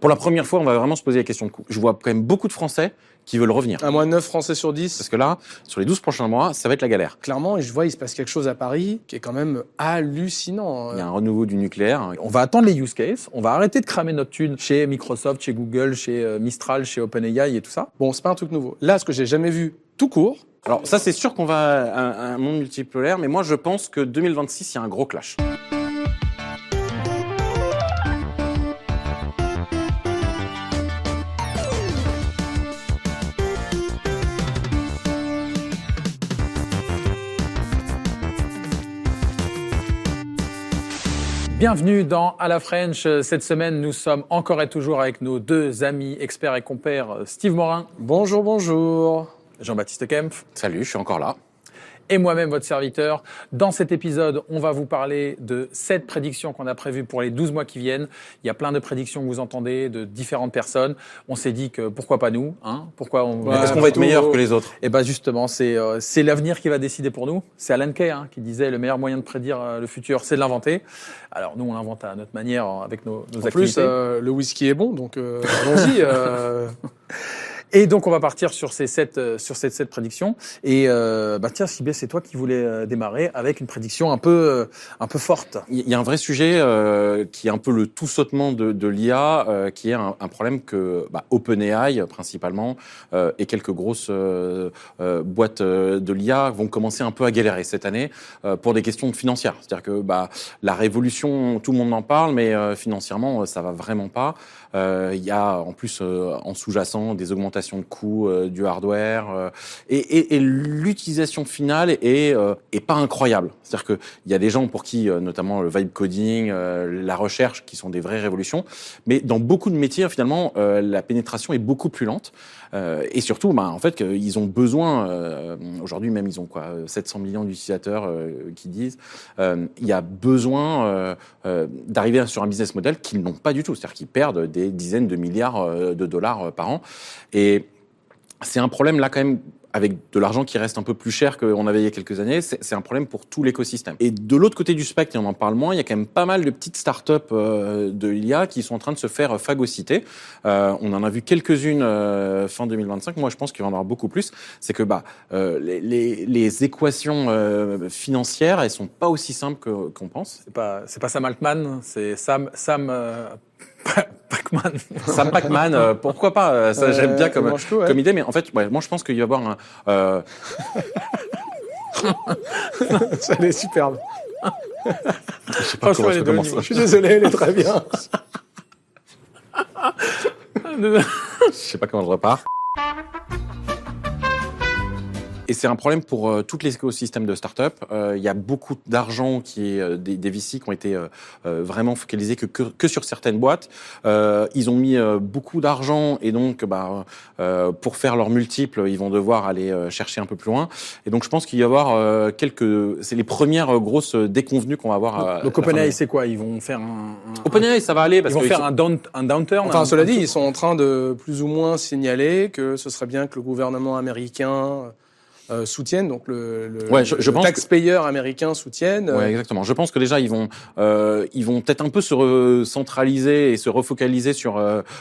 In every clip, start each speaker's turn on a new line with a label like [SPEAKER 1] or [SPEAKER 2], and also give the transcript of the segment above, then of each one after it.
[SPEAKER 1] Pour la première fois, on va vraiment se poser la question de coût. Je vois quand même beaucoup de Français qui veulent revenir.
[SPEAKER 2] À moins 9 Français sur 10.
[SPEAKER 1] Parce que là, sur les 12 prochains mois, ça va être la galère.
[SPEAKER 2] Clairement, et je vois, il se passe quelque chose à Paris qui est quand même hallucinant.
[SPEAKER 1] Il y a un renouveau du nucléaire.
[SPEAKER 3] On va attendre les use cases, on va arrêter de cramer notre thune chez Microsoft, chez Google, chez Mistral, chez OpenAI et tout ça.
[SPEAKER 2] Bon, c'est pas un truc nouveau. Là, ce que j'ai jamais vu tout court.
[SPEAKER 1] Alors ça, c'est sûr qu'on va à un monde multipolaire, mais moi, je pense que 2026, il y a un gros clash.
[SPEAKER 3] Bienvenue dans À la French. Cette semaine, nous sommes encore et toujours avec nos deux amis experts et compères, Steve Morin.
[SPEAKER 2] Bonjour, bonjour.
[SPEAKER 3] Jean-Baptiste Kempf.
[SPEAKER 1] Salut, je suis encore là.
[SPEAKER 3] Et moi-même, votre serviteur. Dans cet épisode, on va vous parler de 7 prédictions qu'on a prévues pour les 12 mois qui viennent. Il y a plein de prédictions que vous entendez de différentes personnes. On s'est dit que pourquoi pas nous, hein?
[SPEAKER 1] Est-ce qu'on va être meilleur que les autres?
[SPEAKER 3] Et ben justement, c'est l'avenir qui va décider pour nous. C'est Alan Kay qui disait le meilleur moyen de prédire le futur, c'est de l'inventer. Alors nous, on l'invente à notre manière avec nos activités.
[SPEAKER 2] En plus, le whisky est bon, donc allons-y.
[SPEAKER 3] Et donc, on va partir sur ces 7 prédictions. Et tiens, Sibé, c'est toi qui voulais démarrer avec une prédiction un peu forte.
[SPEAKER 1] Il y a un vrai sujet qui est un peu le tout sautement de l'IA, qui est un problème que OpenAI principalement et quelques grosses boîtes de l'IA vont commencer un peu à galérer cette année pour des questions financières. C'est-à-dire que la révolution, tout le monde en parle, mais financièrement, ça va vraiment pas. Il y a en plus en sous-jacent des augmentations de coûts du hardware et l'utilisation finale est pas incroyable. C'est-à-dire que il y a des gens pour qui notamment le vibe coding, la recherche qui sont des vraies révolutions, mais dans beaucoup de métiers finalement la pénétration est beaucoup plus lente et surtout en fait ils ont besoin aujourd'hui même ils ont 700 millions d'utilisateurs qui disent il y a besoin d'arriver sur un business model qu'ils n'ont pas du tout, c'est-à-dire qu'ils perdent des dizaines de milliards de dollars par an. Et c'est un problème là quand même, avec de l'argent qui reste un peu plus cher qu'on avait il y a quelques années, c'est un problème pour tout l'écosystème. Et de l'autre côté du spectre, et on en parle moins, il y a quand même pas mal de petites startups de l'IA qui sont en train de se faire phagocyter. On en a vu quelques-unes fin 2025. Moi, je pense qu'il va y en avoir beaucoup plus. C'est que les équations financières, elles sont pas aussi simples qu'on pense.
[SPEAKER 3] C'est pas Sam Altman, c'est Sam Pacman.
[SPEAKER 1] Sam Pacman, pourquoi pas? Ça, j'aime bien comme idée, mais en fait, moi, je pense qu'il va y avoir un.
[SPEAKER 2] Ça, elle est superbe.
[SPEAKER 1] Je sais pas comment je commence.
[SPEAKER 2] Je suis désolé, elle est très bien.
[SPEAKER 1] Je sais pas comment je repars. Et c'est un problème pour tout l'écosystème de start-up. Il y a beaucoup d'argent qui est des VC qui ont été vraiment focalisés que sur certaines boîtes. Ils ont mis beaucoup d'argent et donc pour faire leurs multiples, ils vont devoir aller chercher un peu plus loin. Et donc je pense qu'il va y avoir c'est les premières grosses déconvenues qu'on va avoir.
[SPEAKER 3] Donc OpenAI, c'est quoi? Ils vont faire
[SPEAKER 1] OpenAI, ça va aller parce
[SPEAKER 3] ils vont faire un downturn.
[SPEAKER 2] Enfin, cela dit, ils sont en train de plus ou moins signaler que ce serait bien que le gouvernement américain soutiennent, donc le taxpayer américain soutienne.
[SPEAKER 1] Ouais, exactement. Je pense que déjà ils vont peut-être un peu se recentraliser et se refocaliser sur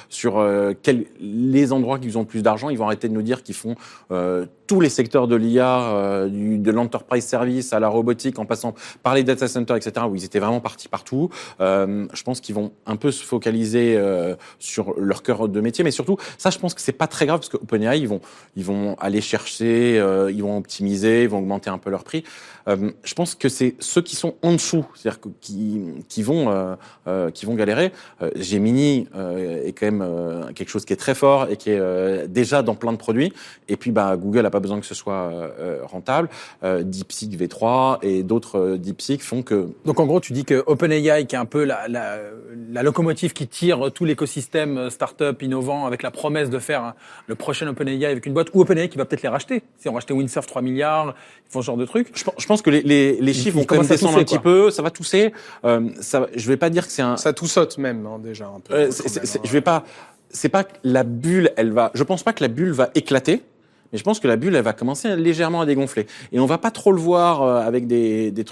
[SPEAKER 1] les endroits qui ont le plus d'argent. Ils vont arrêter de nous dire qu'ils font tous les secteurs de l'IA, de l'enterprise service à la robotique, en passant par les data centers, etc., où ils étaient vraiment partis partout. Je pense qu'ils vont un peu se focaliser sur leur cœur de métier, mais surtout, ça, je pense que c'est pas très grave parce que OpenAI, ils vont aller chercher, ils vont optimiser, ils vont augmenter un peu leur prix. Je pense que c'est ceux qui sont en dessous, c'est-à-dire qui vont galérer. Gemini est quand même quelque chose qui est très fort et qui est déjà dans plein de produits. Et puis Google n'a pas besoin que ce soit rentable. DeepSeek V3 et d'autres DeepSeek font que.
[SPEAKER 3] Donc en gros, tu dis que OpenAI, qui est un peu la locomotive qui tire tout l'écosystème startup innovant avec la promesse de faire le prochain OpenAI avec une boîte, ou OpenAI qui va peut-être les racheter. Si on rachetait Windsurf 3 milliards, ils font ce genre de truc.
[SPEAKER 1] Je pense que les chiffres vont quand même descendre un petit peu, ça va tousser. Je vais pas dire que c'est un.
[SPEAKER 2] Ça tout saute même déjà un peu.
[SPEAKER 1] Je vais pas. C'est pas que la bulle, je pense pas que la bulle va éclater. Mais je pense que la bulle, elle va commencer légèrement à dégonfler. Et on va pas trop le voir avec des trucs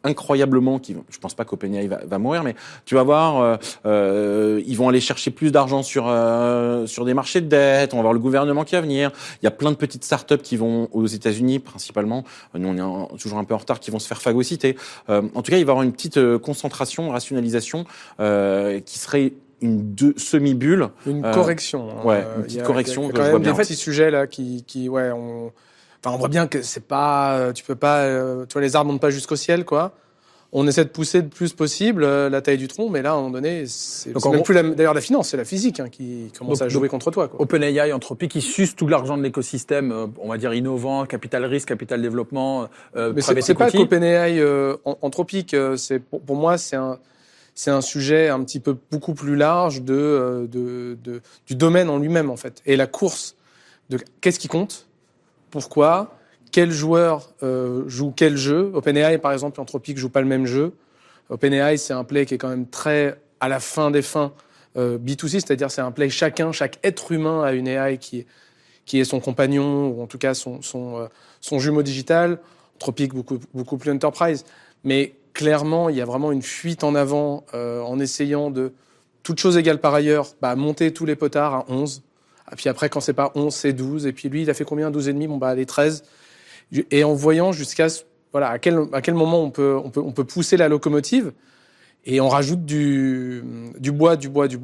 [SPEAKER 1] incroyablement, je pense pas qu'OpenAI va mourir, mais tu vas voir, ils vont aller chercher plus d'argent sur des marchés de dette, on va voir le gouvernement qui va venir. Il y a plein de petites startups qui vont aux États-Unis principalement, nous on est toujours un peu en retard, qui vont se faire phagocyter. En tout cas, il va y avoir une petite concentration, rationalisation qui serait une semi-bulle.
[SPEAKER 2] Une correction.
[SPEAKER 1] Ouais, une petite correction.
[SPEAKER 2] Il y a quand même des petits sujets là on voit bien que c'est pas, tu vois, les arbres montent pas jusqu'au ciel, quoi. On essaie de pousser le plus possible la taille du tronc, mais là, à un moment donné, c'est même plus d'ailleurs la finance, c'est la physique qui commence à jouer contre toi, quoi.
[SPEAKER 3] OpenAI, Anthropic, qui sucent tout l'argent de l'écosystème, on va dire innovant, capital risque, capital développement.
[SPEAKER 2] Mais c'est pas qu'OpenAI, Anthropic, pour moi, c'est un sujet un petit peu beaucoup plus large du domaine en lui-même, en fait. Et la course de qu'est-ce qui compte, pourquoi, quel joueur joue quel jeu. OpenAI, par exemple, Anthropic joue pas le même jeu. OpenAI, c'est un play qui est quand même très, à la fin des fins, B2C, c'est-à-dire c'est un play chaque être humain a une AI qui est son compagnon, ou en tout cas son jumeau digital. Anthropic, beaucoup plus enterprise. Mais clairement, il y a vraiment une fuite en avant en essayant de, toutes choses égales par ailleurs, monter tous les potards à 11. Et puis après, quand c'est pas 11, c'est 12. Et puis lui, il a fait combien? 12,5? Allez, 13. Et en voyant jusqu'à, voilà, à quel moment on peut pousser la locomotive. Et on rajoute du bois.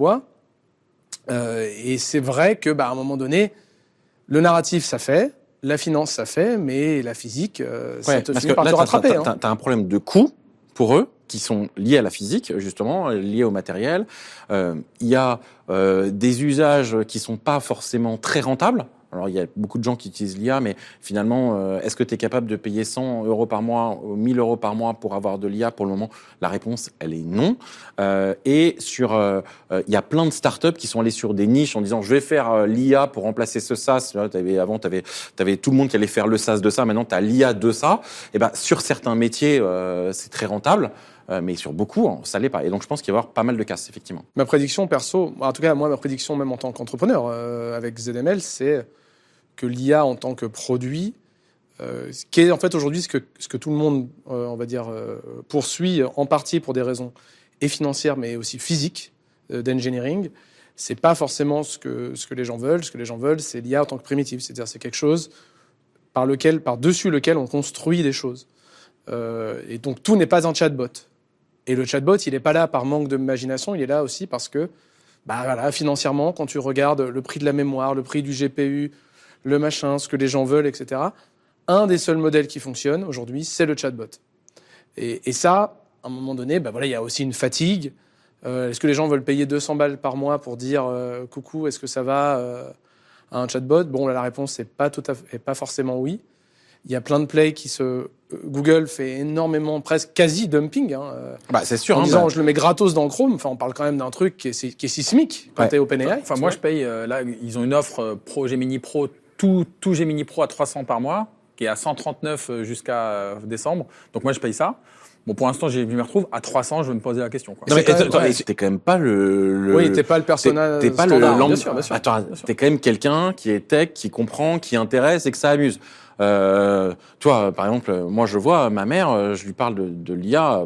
[SPEAKER 2] Et c'est vrai que, à un moment donné, le narratif, ça fait. La finance, ça fait. Mais la physique, ça te finit par te rattraper.
[SPEAKER 1] T'as un problème de coût pour eux, qui sont liés à la physique, justement, liés au matériel. Il y a des usages qui sont pas forcément très rentables. Alors, il y a beaucoup de gens qui utilisent l'IA, mais finalement, est-ce que tu es capable de payer 100 € par mois, 1000 € par mois pour avoir de l'IA? Pour le moment, la réponse, elle est non. Et il y a plein de startups qui sont allées sur des niches en disant, je vais faire l'IA pour remplacer ce SaaS. Avant, t'avais tout le monde qui allait faire le SaaS de ça. Maintenant, tu as l'IA de ça. Et sur certains métiers, c'est très rentable. Mais sur beaucoup, ça l'est pas. Et donc, je pense qu'il va y avoir pas mal de casses, effectivement.
[SPEAKER 2] Ma prédiction perso, en tout cas, moi, ma prédiction même en tant qu'entrepreneur avec ZML, c'est que l'IA en tant que produit, qui est en fait aujourd'hui ce que tout le monde, on va dire, poursuit en partie pour des raisons et financières, mais aussi physiques, d'engineering, c'est pas forcément ce que les gens veulent. Ce que les gens veulent, c'est l'IA en tant que primitive. C'est-à-dire, c'est quelque chose par-dessus lequel on construit des choses. Et donc, tout n'est pas un chatbot. Et le chatbot, il n'est pas là par manque d'imagination, il est là aussi parce que, financièrement, quand tu regardes le prix de la mémoire, le prix du GPU, le machin, ce que les gens veulent, etc., un des seuls modèles qui fonctionne aujourd'hui, c'est le chatbot. Et ça, à un moment donné, il y a aussi une fatigue. Est-ce que les gens veulent payer 200 balles par mois pour dire coucou, est-ce que ça va à un chatbot? Bon, là, la réponse n'est pas forcément oui. Il y a plein de plays Google fait énormément, presque quasi dumping.
[SPEAKER 1] C'est sûr.
[SPEAKER 2] En disant, je le mets gratos dans Chrome. Enfin, on parle quand même d'un truc qui est sismique quand t'es OpenAI.
[SPEAKER 3] Enfin, moi, je paye. Là, ils ont une offre Pro Gemini Pro, tout Gemini Pro à 300 par mois, qui est à 139 jusqu'à décembre. Donc moi, je paye ça. Bon, pour l'instant, je me retrouve à 300. Je vais me poser la question. Quoi.
[SPEAKER 1] Non, mais t'es quand même pas le.
[SPEAKER 2] Oui, t'es pas le personnage.
[SPEAKER 1] T'es pas
[SPEAKER 2] standard,
[SPEAKER 1] le.
[SPEAKER 2] Bien sûr.
[SPEAKER 1] Attends, t'es quand même quelqu'un qui est tech, qui comprend, qui intéresse et que ça amuse. Toi, par exemple, moi, je vois ma mère, je lui parle de l'IA,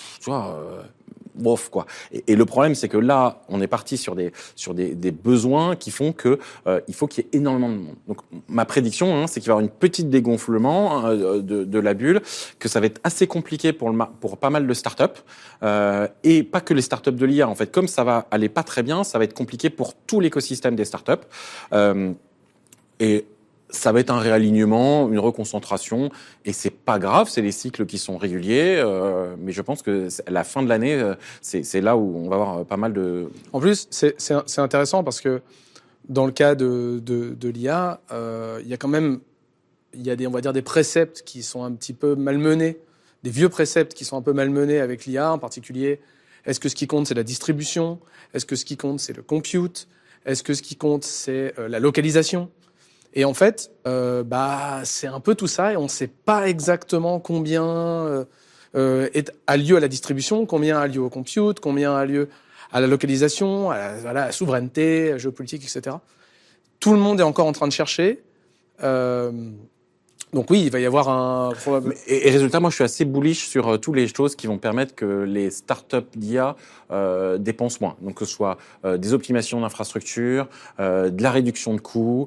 [SPEAKER 1] bof, quoi. Et le problème, c'est que là, on est parti sur des besoins qui font que il faut qu'il y ait énormément de monde. Donc, ma prédiction, c'est qu'il va y avoir une petite dégonflement de la bulle, que ça va être assez compliqué pour pas mal de startups, et pas que les startups de l'IA. En fait, comme ça va aller pas très bien, ça va être compliqué pour tout l'écosystème des startups. Et ça va être un réalignement, une reconcentration, et c'est pas grave, c'est les cycles qui sont réguliers, mais je pense que à la fin de l'année, c'est là où on va avoir pas mal de...
[SPEAKER 2] En plus, c'est intéressant parce que dans le cas de l'IA, il y a quand même, on va dire des préceptes qui sont un petit peu malmenés, des vieux préceptes qui sont un peu malmenés avec l'IA en particulier. Est-ce que ce qui compte, c'est la distribution? Est-ce que ce qui compte, c'est le compute? Est-ce que ce qui compte, c'est la localisation? Et en fait, c'est un peu tout ça et on ne sait pas exactement combien a lieu à la distribution, combien a lieu au compute, combien a lieu à la localisation, à la souveraineté, à la géopolitique, etc. Tout le monde est encore en train de chercher. Donc oui, il va y avoir un probable.
[SPEAKER 1] Et résultat, moi, je suis assez bullish sur toutes les choses qui vont permettre que les startups d'IA dépensent moins. Donc que ce soit des optimisations d'infrastructures, de la réduction de coûts,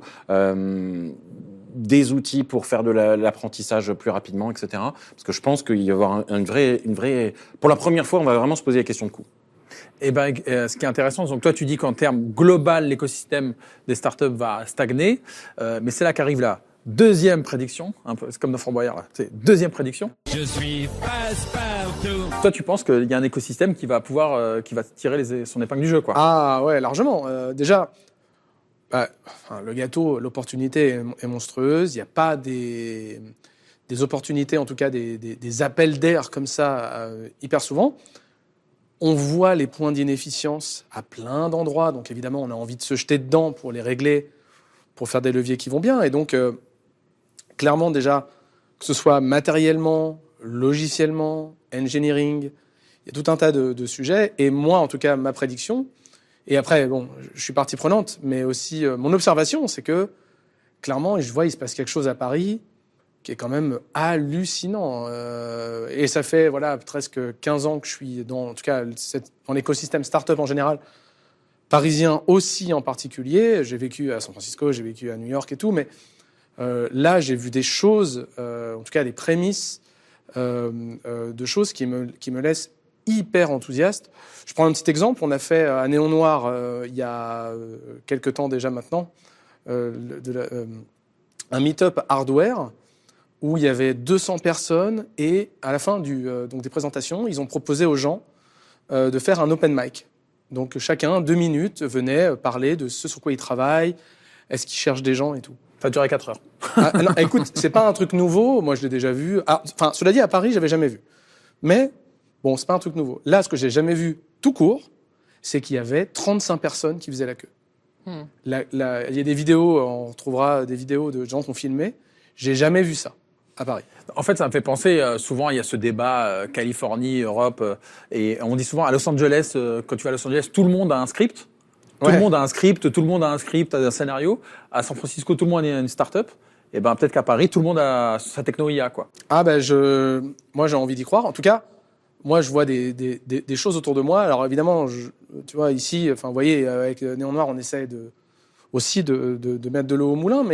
[SPEAKER 1] des outils pour faire de l'apprentissage plus rapidement, etc. Parce que je pense qu'il va y avoir une vraie. Pour la première fois, on va vraiment se poser la question de coût.
[SPEAKER 3] Et ben, ce qui est intéressant, donc toi, tu dis qu'en termes global, l'écosystème des startups va stagner, mais c'est là qu'arrive la deuxième prédiction, un peu, c'est comme dans Fort Boyard, là. C'est deuxième prédiction.
[SPEAKER 4] Je suis passe-partout.
[SPEAKER 3] Toi, tu penses qu'il y a un écosystème qui va pouvoir, qui va tirer son épingle du jeu, quoi.
[SPEAKER 2] Ah ouais, largement. Déjà, le gâteau, l'opportunité est monstrueuse. Il n'y a pas des opportunités, en tout cas des appels d'air comme ça hyper souvent. On voit les points d'inefficience à plein d'endroits. Donc évidemment, on a envie de se jeter dedans pour les régler, pour faire des leviers qui vont bien. Et donc, clairement déjà, que ce soit matériellement, logiciellement, engineering, il y a tout un tas de sujets. Et moi, en tout cas, ma prédiction, et après, bon, je suis partie prenante, mais aussi mon observation, c'est que, clairement, je vois, il se passe quelque chose à Paris qui est quand même hallucinant. Et ça fait, voilà, presque 15 ans que je suis en tout cas, dans l'écosystème start-up en général, parisien aussi en particulier. J'ai vécu à San Francisco, j'ai vécu à New York et tout, mais là, j'ai vu des choses, en tout cas des prémices de choses qui me laissent hyper enthousiaste. Je prends un petit exemple. On a fait à Néon Noir, il y a quelques temps déjà maintenant, un meet-up hardware où il y avait 200 personnes et à la fin donc des présentations, ils ont proposé aux gens de faire un open mic. Donc chacun, 2 minutes, venait parler de ce sur quoi il travaille, est-ce qu'il cherche des gens et tout.
[SPEAKER 3] Ça a duré 4 heures.
[SPEAKER 2] Non, écoute, c'est pas un truc nouveau, moi je l'ai déjà vu. Enfin, cela dit, à Paris, j'avais jamais vu. Mais bon, c'est pas un truc nouveau. Là, ce que j'ai jamais vu tout court, c'est qu'il y avait 35 personnes qui faisaient la queue. Il y a des vidéos, on retrouvera des vidéos de gens qui ont filmé. J'ai jamais vu ça à Paris.
[SPEAKER 3] En fait, ça me fait penser, souvent, il y a ce débat Californie, Europe, et on dit souvent à Los Angeles, quand tu vas à Los Angeles, tout le monde a un script. Tout le monde a un script, tout le monde a un script, un scénario. À San Francisco, tout le monde a une start-up. Et ben, peut-être qu'à Paris, tout le monde a sa techno IA, quoi.
[SPEAKER 2] Ah, moi, j'ai envie d'y croire. En tout cas, moi, je vois des choses autour de moi. Alors, évidemment, tu vois, ici, enfin, vous voyez, avec Néon Noir, on essaie aussi de mettre de l'eau au moulin,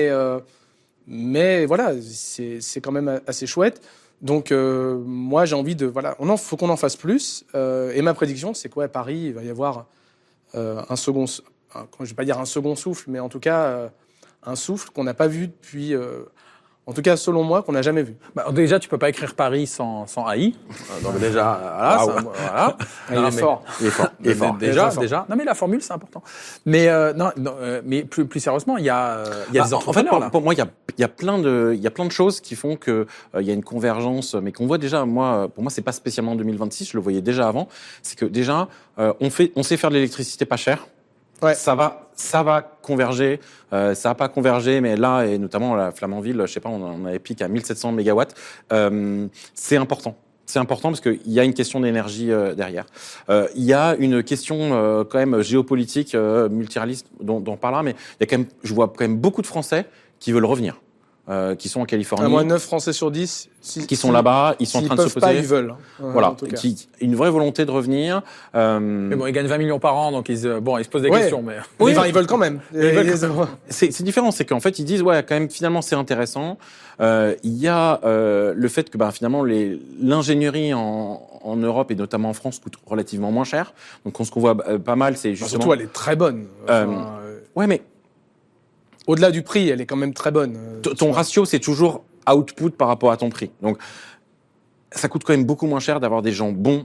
[SPEAKER 2] mais voilà, c'est quand même assez chouette. Donc, moi, j'ai envie faut qu'on en fasse plus. Et ma prédiction, c'est quoi, à Paris, il va y avoir je vais pas dire un second souffle, mais en tout cas, un souffle qu'on n'a pas vu depuis, en tout cas, selon moi, qu'on n'a jamais vu.
[SPEAKER 3] Bah, déjà, tu peux pas écrire Paris sans AI. Donc déjà, voilà.
[SPEAKER 2] Il est fort.
[SPEAKER 1] Il est fort.
[SPEAKER 3] Déjà. Non, mais la formule, c'est important. Mais mais plus sérieusement, il y a des entrepreneurs.
[SPEAKER 1] En fait, pour moi, il y a plein de choses qui font que il y a une convergence, mais qu'on voit déjà. Pour moi, c'est pas spécialement en 2026. Je le voyais déjà avant. C'est que déjà, on sait faire de l'électricité pas chère.
[SPEAKER 2] Ouais.
[SPEAKER 1] Ça va converger. Ça va pas converger, mais là, et notamment la Flamanville, je sais pas, on avait piqué à 1700 mégawatts. C'est important. C'est important parce qu'il y a une question d'énergie derrière. Il y a une question quand même géopolitique, multilateraliste dont on parlera, mais il y a quand même, je vois quand même beaucoup de Français qui veulent revenir. Qui sont en Californie.
[SPEAKER 2] Moi, 9 Français sur 10
[SPEAKER 1] qui sont là-bas, ils sont en train de se poser.
[SPEAKER 2] Pas, ils veulent.
[SPEAKER 1] Voilà, une vraie volonté de revenir.
[SPEAKER 3] Mais bon, ils gagnent 20 millions par an, donc ils se posent des questions. Mais
[SPEAKER 2] oui, enfin, ils veulent quand même.
[SPEAKER 1] C'est différent, c'est qu'en fait ils disent ouais, quand même finalement c'est intéressant. Il y a le fait que finalement l'ingénierie en Europe et notamment en France coûte relativement moins cher. Donc ce qu'on voit pas mal, c'est justement.
[SPEAKER 2] Surtout, elle est très bonne.
[SPEAKER 1] Ouais, mais
[SPEAKER 2] au-delà du prix, elle est quand même très bonne.
[SPEAKER 1] Ton ratio, c'est toujours output par rapport à ton prix. Donc, ça coûte quand même beaucoup moins cher d'avoir des gens bons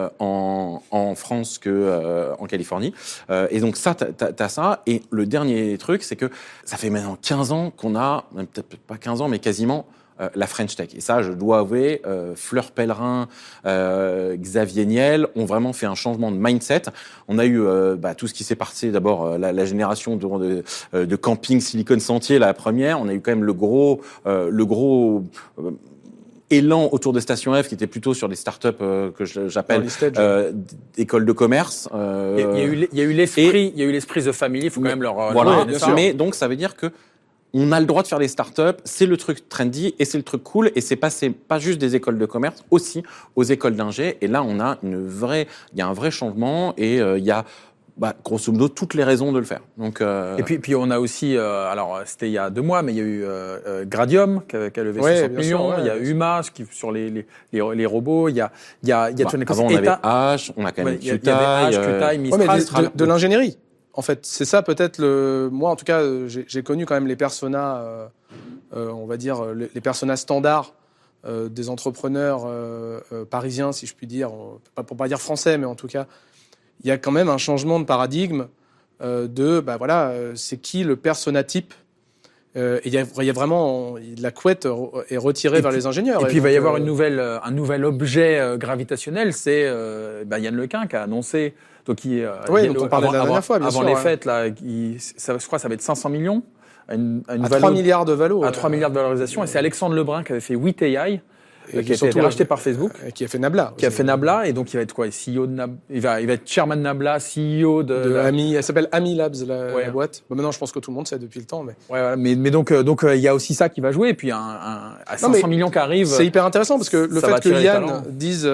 [SPEAKER 1] en France que en Californie. Et donc ça, t'as ça. Et le dernier truc, c'est que ça fait maintenant 15 ans qu'on a, même peut-être pas 15 ans, mais quasiment la French Tech. Et ça, je dois avouer, Fleur Pellerin, Xavier Niel ont vraiment fait un changement de mindset. On a eu tout ce qui s'est passé, d'abord la génération de camping Silicon Sentier, la première. On a eu quand même le gros élan autour de Station F qui était plutôt sur des startups que j'appelle écoles de commerce.
[SPEAKER 3] Il y a eu l'esprit The Family, il faut quand même leur
[SPEAKER 1] voilà. Mais donc ça veut dire que on a le droit de faire des startups, c'est le truc trendy et c'est le truc cool et c'est passé pas juste des écoles de commerce, aussi aux écoles d'ingé. Et là, il y a un vrai changement et il y a grosso modo toutes les raisons de le faire. Donc,
[SPEAKER 3] Et puis on a aussi, alors c'était il y a 2 mois, mais il y a eu Gradium qui a levé 60 millions, il y a Uma sur les robots, il y a
[SPEAKER 1] avant on avait H, on a quand même
[SPEAKER 3] QTI, Mistral.
[SPEAKER 2] De l'ingénierie. En fait, c'est ça peut-être moi en tout cas, j'ai connu quand même les personas, on va dire les personas standards des entrepreneurs parisiens, si je puis dire, pour pas dire français, mais en tout cas, il y a quand même un changement de paradigme c'est qui le persona type. Il y a vraiment la couette est retirée vers les ingénieurs.
[SPEAKER 3] Et puis il va y avoir un nouvel objet gravitationnel, c'est Yann Lequin qui a annoncé. Donc
[SPEAKER 2] dont on parlait la dernière fois, bien sûr.
[SPEAKER 3] Avant les fêtes, là, je crois que ça va être 500 millions.
[SPEAKER 2] À 3 milliards de valo.
[SPEAKER 3] À 3 milliards de valorisation. Et c'est Alexandre Lebrun qui avait fait 8 AI. Qui a été racheté par Facebook.
[SPEAKER 2] Qui a fait Nabla.
[SPEAKER 3] Qui a fait Nabla, et donc il va être quoi? CEO de Nabla. Il va être chairman de Nabla, CEO de
[SPEAKER 2] Ami. Elle s'appelle Ami Labs, la boîte. Maintenant, je pense que tout le monde sait depuis le temps, mais.
[SPEAKER 3] Mais donc, il y a aussi ça qui va jouer, et puis à 500 millions qui arrive.
[SPEAKER 2] C'est hyper intéressant parce que le fait que Yann dise,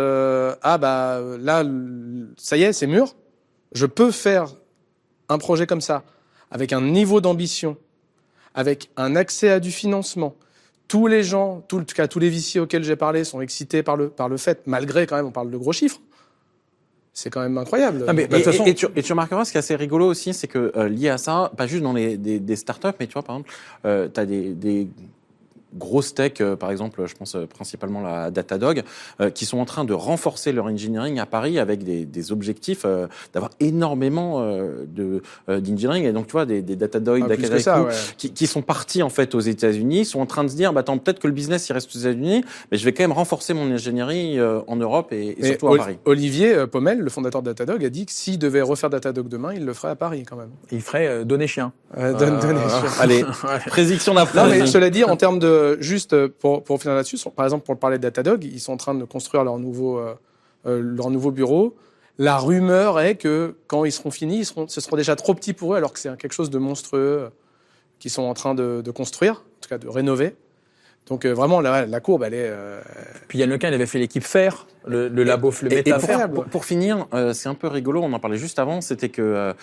[SPEAKER 2] là, ça y est, c'est mûr. Je peux faire un projet comme ça, avec un niveau d'ambition, avec un accès à du financement. Tous les gens, tous les VC auxquels j'ai parlé sont excités par le fait, malgré quand même, on parle de gros chiffres. C'est quand même incroyable.
[SPEAKER 1] Non, mais, et tu remarqueras, ce qui est assez rigolo aussi, c'est que lié à ça, pas juste dans des startups, mais tu vois, par exemple, tu as des grosses tech, par exemple, je pense principalement à Datadog, qui sont en train de renforcer leur engineering à Paris avec des objectifs d'avoir énormément d'engineering. Et donc, tu vois, des Datadog, qui sont partis en fait aux États-Unis, sont en train de se dire, attends, peut-être que le business il reste aux États-Unis, mais je vais quand même renforcer mon ingénierie en Europe et surtout à Paris.
[SPEAKER 2] Olivier Pommel, le fondateur de Datadog, a dit que s'il devait refaire Datadog demain, il le ferait à Paris quand même.
[SPEAKER 3] Il ferait donner chien.
[SPEAKER 2] Donner chien.
[SPEAKER 1] Allez, prédiction d'après.
[SPEAKER 2] Non, mais cela dit, en termes de juste pour finir là-dessus, par exemple pour parler de Datadog, ils sont en train de construire leur nouveau bureau. La rumeur est que quand ils seront finis, ce seront déjà trop petits pour eux, alors que c'est quelque chose de monstrueux qu'ils sont en train de construire, en tout cas de rénover. Donc vraiment la courbe, elle est.
[SPEAKER 3] Puis Yann Lequin, il avait fait l'équipe Fer, le labo, le métafer.
[SPEAKER 1] Pour finir, c'est un peu rigolo. On en parlait juste avant. C'était que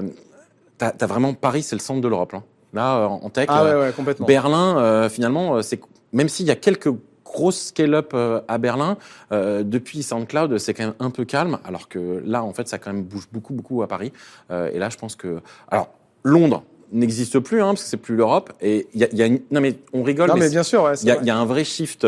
[SPEAKER 1] t'as vraiment Paris, c'est le centre de l'Europe. Là, en tech,
[SPEAKER 2] complètement.
[SPEAKER 1] Berlin, finalement, même s'il y a quelques grosses scale-up à Berlin, depuis SoundCloud, c'est quand même un peu calme, alors que là, en fait, ça quand même bouge beaucoup à Paris. Et là, je pense que... Alors, Londres n'existe plus, parce que c'est plus l'Europe. Et il y a non mais on rigole.
[SPEAKER 2] Non mais bien sûr,
[SPEAKER 1] il y a un vrai shift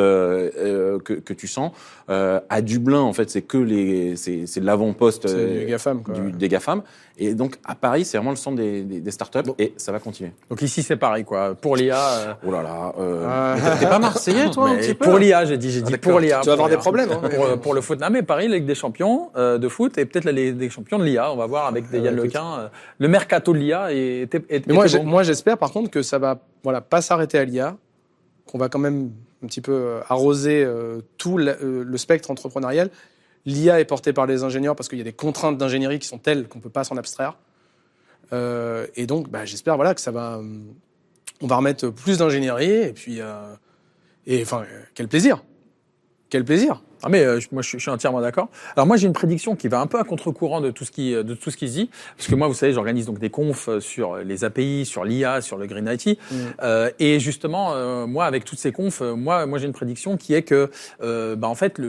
[SPEAKER 1] que tu sens. À Dublin, en fait, c'est l'avant-poste
[SPEAKER 2] du GAFAM, quoi.
[SPEAKER 1] des GAFAM. Et donc à Paris, c'est vraiment le centre des startups et ça va continuer.
[SPEAKER 3] Donc ici, c'est pareil, quoi. Pour l'IA.
[SPEAKER 1] Oh là là. T'es pas Marseillais, toi, un petit peu?
[SPEAKER 3] Pour l'IA, j'ai dit pour l'IA.
[SPEAKER 2] Tu vas avoir des problèmes.
[SPEAKER 3] Pour le foot. Non, mais Paris, la Ligue des Champions de foot et peut-être la Ligue des Champions de l'IA. On va voir avec Yann Lequin. Le mercato de l'IA est
[SPEAKER 2] moi, j'espère par contre que ça va, pas s'arrêter à l'IA, qu'on va quand même un petit peu arroser tout le spectre entrepreneurial. L'IA est portée par les ingénieurs parce qu'il y a des contraintes d'ingénierie qui sont telles qu'on peut pas s'en abstraire. Et donc, j'espère que ça va, on va remettre plus d'ingénierie et puis, quel plaisir.
[SPEAKER 3] Ah mais moi je suis entièrement d'accord. Alors moi j'ai une prédiction qui va un peu à contre-courant de tout ce qui se dit, parce que moi vous savez j'organise donc des confs sur les API, sur l'IA, sur le Green IT, et justement moi avec toutes ces confs, moi j'ai une prédiction qui est que en fait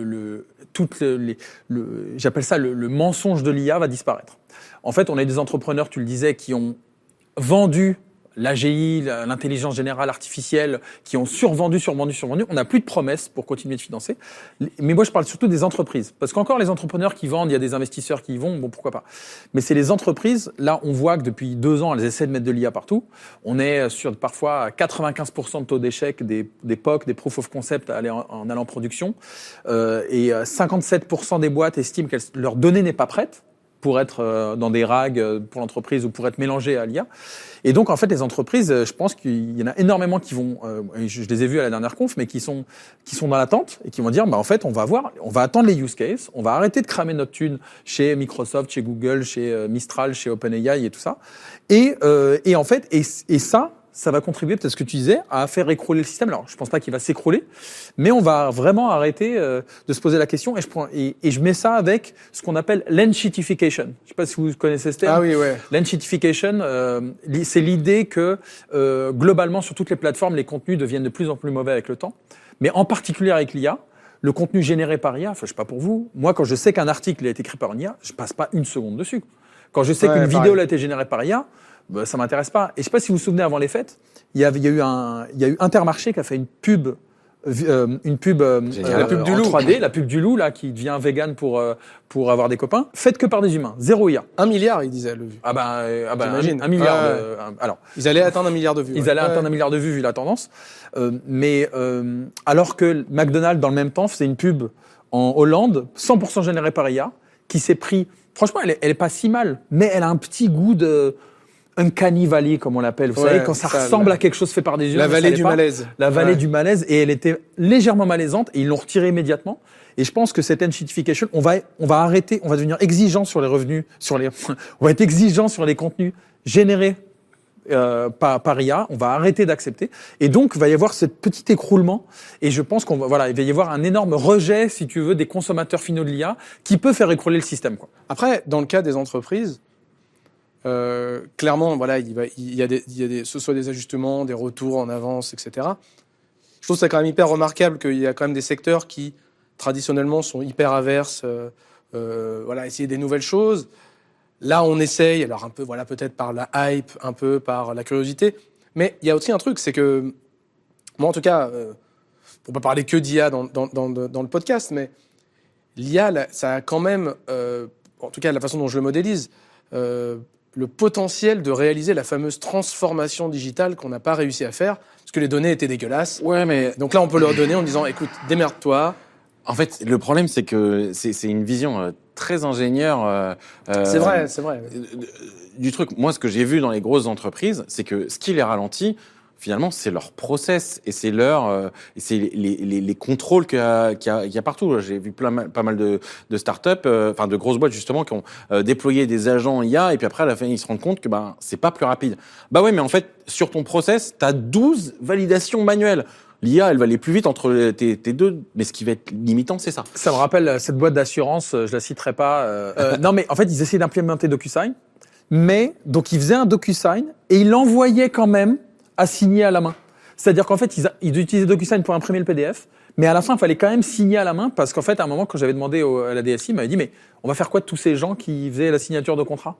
[SPEAKER 3] j'appelle ça le mensonge de l'IA va disparaître. En fait on a des entrepreneurs, tu le disais, qui ont vendu l'AGI, l'intelligence générale artificielle, qui ont survendu. On n'a plus de promesses pour continuer de financer. Mais moi, je parle surtout des entreprises. Parce qu'encore, les entrepreneurs qui vendent, il y a des investisseurs qui y vont, bon, pourquoi pas. Mais c'est les entreprises, là, on voit que depuis 2 ans, elles essaient de mettre de l'IA partout. On est sur parfois 95% de taux d'échec des POC, des proof of concept en allant en production. Et 57% des boîtes estiment que leur donnée n'est pas prête pour être dans des RAG pour l'entreprise ou pour être mélangé à l'IA. Et donc, en fait, les entreprises, je pense qu'il y en a énormément qui vont, je les ai vus à la dernière conf, mais qui sont dans l'attente et qui vont dire, on fait, on va attendre les use cases, on va arrêter de cramer notre thune chez Microsoft, chez Google, chez Mistral, chez OpenAI et tout ça. Et en fait, et ça, ça va contribuer, peut-être ce que tu disais, à faire écrouler le système. Alors, je pense pas qu'il va s'écrouler, mais on va vraiment arrêter de se poser la question. Et je mets ça avec ce qu'on appelle l'enshittification. Je sais pas si vous connaissez ce terme.
[SPEAKER 2] Ah oui, ouais.
[SPEAKER 3] L'enshittification, c'est l'idée que globalement, sur toutes les plateformes, les contenus deviennent de plus en plus mauvais avec le temps. Mais en particulier avec l'IA, le contenu généré par IA, enfin, je sais pas pour vous, moi, quand je sais qu'un article a été écrit par une IA, je passe pas une seconde dessus. Quand je sais qu'une vidéo a été générée par IA, bah, ça m'intéresse pas. Et je sais pas si vous vous souvenez, avant les fêtes, il y a eu Intermarché qui a fait une pub
[SPEAKER 1] la pub
[SPEAKER 3] du loup. 3D, la pub du loup, là, qui devient vegan pour avoir des copains. Faite que par des humains. 0 IA.
[SPEAKER 2] 1 milliard, ils disaient, le vu.
[SPEAKER 3] J'imagine. 1 milliard. Alors.
[SPEAKER 2] Ils allaient atteindre 1 milliard de vues.
[SPEAKER 3] Ils allaient atteindre 1 milliard de vues, vu la tendance. Alors que McDonald's, dans le même temps, faisait une pub en Hollande, 100% générée par IA, qui s'est pris, franchement, elle est pas si mal, mais elle a un petit goût de uncanny valley, comme on l'appelle. Vous savez, quand ça ressemble à quelque chose fait par des humains.
[SPEAKER 2] La vallée du malaise.
[SPEAKER 3] La vallée du malaise. Et elle était légèrement malaisante et ils l'ont retirée immédiatement. Et je pense que cette enshittification, on va arrêter, on va devenir exigeant sur les revenus, on va être exigeant sur les contenus générés par IA, on va arrêter d'accepter. Et donc, il va y avoir ce petit écroulement. Et je pense il va y avoir un énorme rejet, si tu veux, des consommateurs finaux de l'IA qui peut faire écrouler le système, quoi.
[SPEAKER 2] Après, dans le cas des entreprises, clairement, voilà, il y a ce soit des ajustements, des retours en avance, etc. Je trouve ça quand même hyper remarquable qu'il y a quand même des secteurs qui, traditionnellement, sont hyper averses, essayer des nouvelles choses. Là, on essaye, alors un peu, voilà, peut-être par la hype, un peu par la curiosité. Mais il y a aussi un truc, c'est que, moi, en tout cas, pour pas parler que d'IA dans le podcast, mais l'IA, ça a quand même, en tout cas, la façon dont je le modélise, le potentiel de réaliser la fameuse transformation digitale qu'on n'a pas réussi à faire, parce que les données étaient dégueulasses.
[SPEAKER 1] Ouais, mais
[SPEAKER 2] donc là, on peut leur donner en disant, écoute, démerde-toi.
[SPEAKER 1] En fait, le problème, c'est que c'est une vision très ingénieure.
[SPEAKER 2] C'est vrai.
[SPEAKER 1] Du truc. Moi, ce que j'ai vu dans les grosses entreprises, c'est que ce qui les ralentit, finalement, c'est leur process et c'est les contrôles qu'il y a partout. J'ai vu pas mal de startups, de grosses boîtes justement, qui ont déployé des agents IA et puis après à la fin ils se rendent compte que c'est pas plus rapide. Bah ouais, mais en fait sur ton process, t'as 12 validations manuelles. L'IA, elle va aller plus vite entre tes deux, mais ce qui va être limitant, c'est ça.
[SPEAKER 3] Ça me rappelle cette boîte d'assurance, je la citerai pas. Non, mais en fait, ils essayaient d'implémenter DocuSign, mais donc ils faisaient un DocuSign et ils l'envoyaient quand même à signer à la main. C'est-à-dire qu'en fait, ils utilisaient DocuSign pour imprimer le PDF, mais à la fin, il fallait quand même signer à la main parce qu'en fait, à un moment, quand j'avais demandé à la DSI, il m'avait dit, mais on va faire quoi de tous ces gens qui faisaient la signature de contrat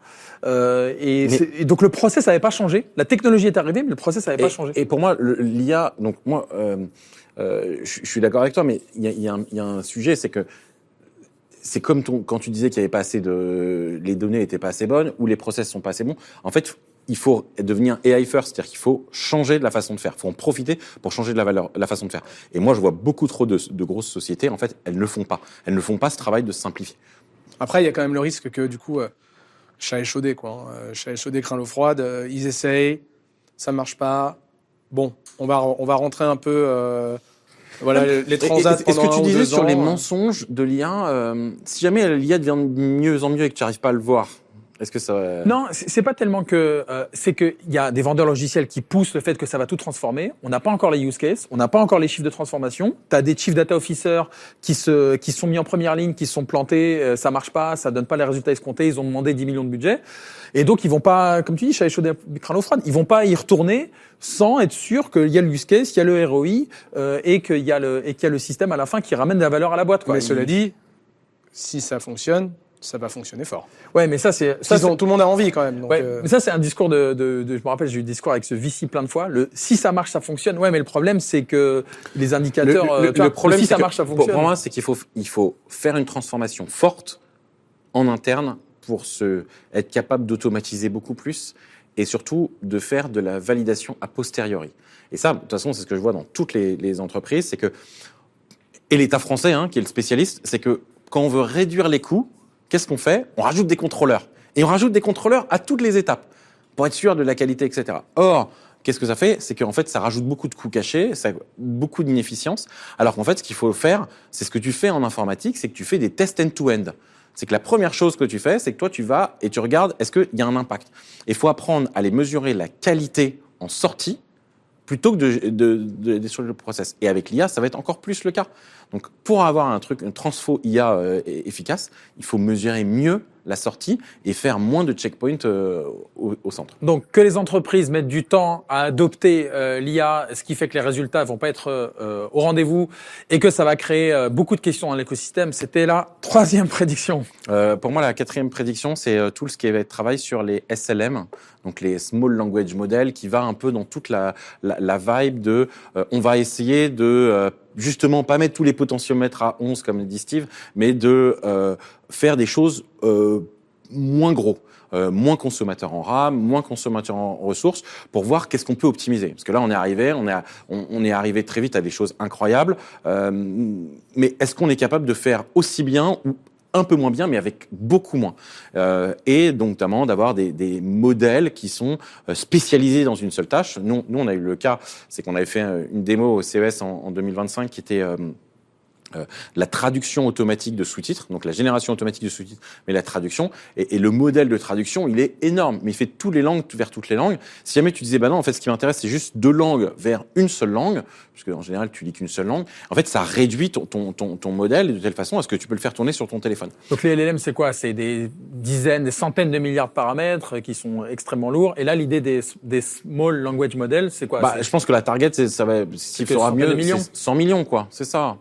[SPEAKER 3] et donc le process n'avait pas changé. La technologie est arrivée, mais le process n'avait pas changé.
[SPEAKER 1] Et pour moi, l'IA, donc moi, je suis d'accord avec toi, mais il y a un sujet, c'est que c'est comme quand tu disais qu'il y avait pas assez les données étaient pas assez bonnes ou les process sont pas assez bons. En fait, il faut devenir AI first, c'est-à-dire qu'il faut changer de la façon de faire. Il faut en profiter pour changer la façon de faire. Et moi, je vois beaucoup trop de grosses sociétés, en fait, elles ne le font pas. Elles ne font pas ce travail de simplifier.
[SPEAKER 2] Après, il y a quand même le risque que, du coup, chat échaudé, quoi. Chat échaudé, craint l'eau froide. Ils essayent, ça marche pas. Bon, on va rentrer un peu... les transats pendant 1 ou 2 ans.
[SPEAKER 1] Est-ce que tu disais sur les mensonges de l'IA, si jamais l'IA devient de mieux en mieux et que tu n'arrives pas à le voir, est-ce que ça...
[SPEAKER 3] Non, c'est pas tellement que... c'est qu'il y a des vendeurs logiciels qui poussent le fait que ça va tout transformer. On n'a pas encore les use cases, on n'a pas encore les chiffres de transformation. Tu as des chief data officers qui sont mis en première ligne, qui se sont plantés, ça marche pas, ça donne pas les résultats escomptés, ils ont demandé 10 millions de budget. Et donc, ils vont pas, comme tu dis, chat échaudé, craint l'eau froide, ils vont pas y retourner sans être sûr qu'il y a le use case, qu'il y a le ROI et qu'il y a le système à la fin qui ramène de la valeur à la boîte, quoi.
[SPEAKER 2] Mais cela dit, si ça fonctionne, ça va fonctionner fort.
[SPEAKER 3] Ouais, mais tout
[SPEAKER 2] le monde a envie quand même. Donc
[SPEAKER 3] mais ça, c'est un discours je me rappelle, j'ai eu le discours avec ce VC plein de fois. Si ça marche, ça fonctionne. Ouais, mais le problème, c'est que les indicateurs,
[SPEAKER 1] le problème,
[SPEAKER 3] si ça marche, ça fonctionne.
[SPEAKER 1] Pour moi, c'est qu'il faut faire une transformation forte en interne pour être capable d'automatiser beaucoup plus et surtout de faire de la validation a posteriori. Et ça, de toute façon, c'est ce que je vois dans toutes les entreprises, c'est que, et l'État français, qui est le spécialiste, c'est que quand on veut réduire les coûts, qu'est-ce qu'on fait? On rajoute des contrôleurs. Et on rajoute des contrôleurs à toutes les étapes pour être sûr de la qualité, etc. Or, qu'est-ce que ça fait? C'est qu'en fait, ça rajoute beaucoup de coûts cachés, beaucoup d'inefficience. Alors qu'en fait, ce qu'il faut faire, c'est ce que tu fais en informatique, c'est que tu fais des tests end-to-end. C'est que la première chose que tu fais, c'est que toi, tu vas et tu regardes est-ce qu'il y a un impact. Et il faut apprendre à aller mesurer la qualité en sortie plutôt que d'aider sur le process. Et avec l'IA, ça va être encore plus le cas. Donc, pour avoir une transfo IA efficace, il faut mesurer mieux la sortie et faire moins de checkpoints au centre.
[SPEAKER 3] Donc, que les entreprises mettent du temps à adopter l'IA, ce qui fait que les résultats vont pas être au rendez-vous et que ça va créer beaucoup de questions dans l'écosystème, c'était la 3e prédiction.
[SPEAKER 1] Pour moi, la 4e prédiction, c'est tout ce qui va être travail sur les SLM, donc les Small Language Models, qui va un peu dans toute la vibe de on va essayer de justement pas mettre tous les potentiomètres à 11 comme dit Steve, mais de faire des choses moins gros. Moins consommateurs en RAM, moins consommateurs en ressources, pour voir qu'est-ce qu'on peut optimiser. Parce que là, on est arrivé très vite à des choses incroyables. Mais est-ce qu'on est capable de faire aussi bien ou un peu moins bien, mais avec beaucoup moins. Et donc, notamment, d'avoir des modèles qui sont spécialisés dans une seule tâche. Nous, on a eu le cas, c'est qu'on avait fait une démo au CES en 2025 qui était la traduction automatique de sous-titres, donc la génération automatique de sous-titres, mais la traduction, et le modèle de traduction, il est énorme, mais il fait toutes les langues vers toutes les langues. Si jamais tu disais, bah non, en fait, ce qui m'intéresse, c'est juste 2 langues vers une seule langue, puisque en général, tu lis qu'une seule langue, en fait, ça réduit ton modèle de telle façon à ce que tu peux le faire tourner sur ton téléphone.
[SPEAKER 3] Donc les LLM, c'est quoi? C'est des dizaines, des centaines de milliards de paramètres qui sont extrêmement lourds. Et là, l'idée des Small Language Models, c'est quoi?
[SPEAKER 1] Je pense que la target, ça va, s'il fera mieux, c'est 100 millions, quoi. C'est ça.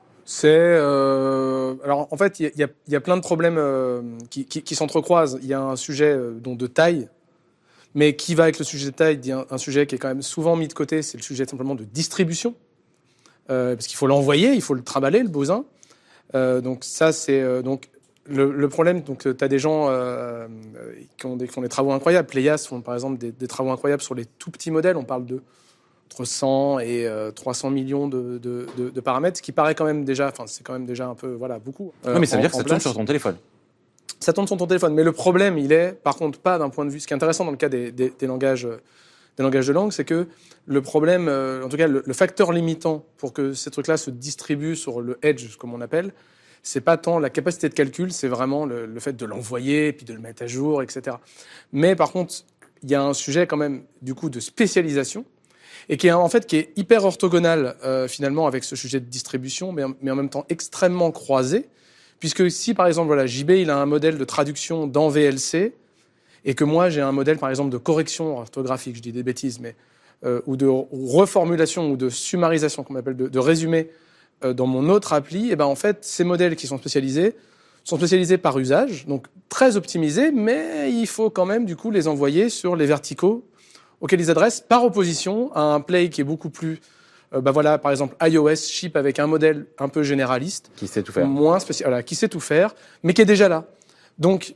[SPEAKER 2] Alors en fait, il y a plein de problèmes qui s'entrecroisent. Il y a un sujet de taille, mais qui va avec le sujet de taille, il y a un sujet qui est quand même souvent mis de côté, c'est le sujet simplement de distribution, parce qu'il faut l'envoyer, il faut le trimballer, le bosin. Donc ça, c'est donc le problème. Donc tu as des gens qui ont des travaux incroyables. Pléias font par exemple des travaux incroyables sur les tout petits modèles. On parle de entre 100 et 300 millions de paramètres, ce qui paraît quand même déjà, c'est quand même déjà un peu, beaucoup.
[SPEAKER 1] Non, mais ça veut dire que ça tourne sur ton téléphone.
[SPEAKER 2] Ça tourne sur ton téléphone, mais le problème, il est, par contre, pas d'un point de vue. Ce qui est intéressant dans le cas des langages de langue, c'est que le problème, en tout cas, le facteur limitant pour que ces trucs-là se distribuent sur le edge, comme on appelle, c'est pas tant la capacité de calcul, c'est vraiment le fait de l'envoyer, puis de le mettre à jour, etc. Mais par contre, il y a un sujet quand même, du coup, de spécialisation, et qui est hyper orthogonal finalement avec ce sujet de distribution, mais en même temps extrêmement croisé, puisque si par exemple JB il a un modèle de traduction dans VLC et que moi j'ai un modèle par exemple de correction orthographique, je dis des bêtises, mais ou de reformulation ou de summarisation qu'on appelle de résumé dans mon autre appli, et en fait ces modèles qui sont spécialisés par usage, donc très optimisés, mais il faut quand même du coup les envoyer sur les verticaux auquel ils adressent, par opposition à un Play qui est beaucoup plus, par exemple, iOS, chip avec un modèle un peu généraliste.
[SPEAKER 1] Qui sait tout faire.
[SPEAKER 2] Moins spécial, qui sait tout faire, mais qui est déjà là. Donc,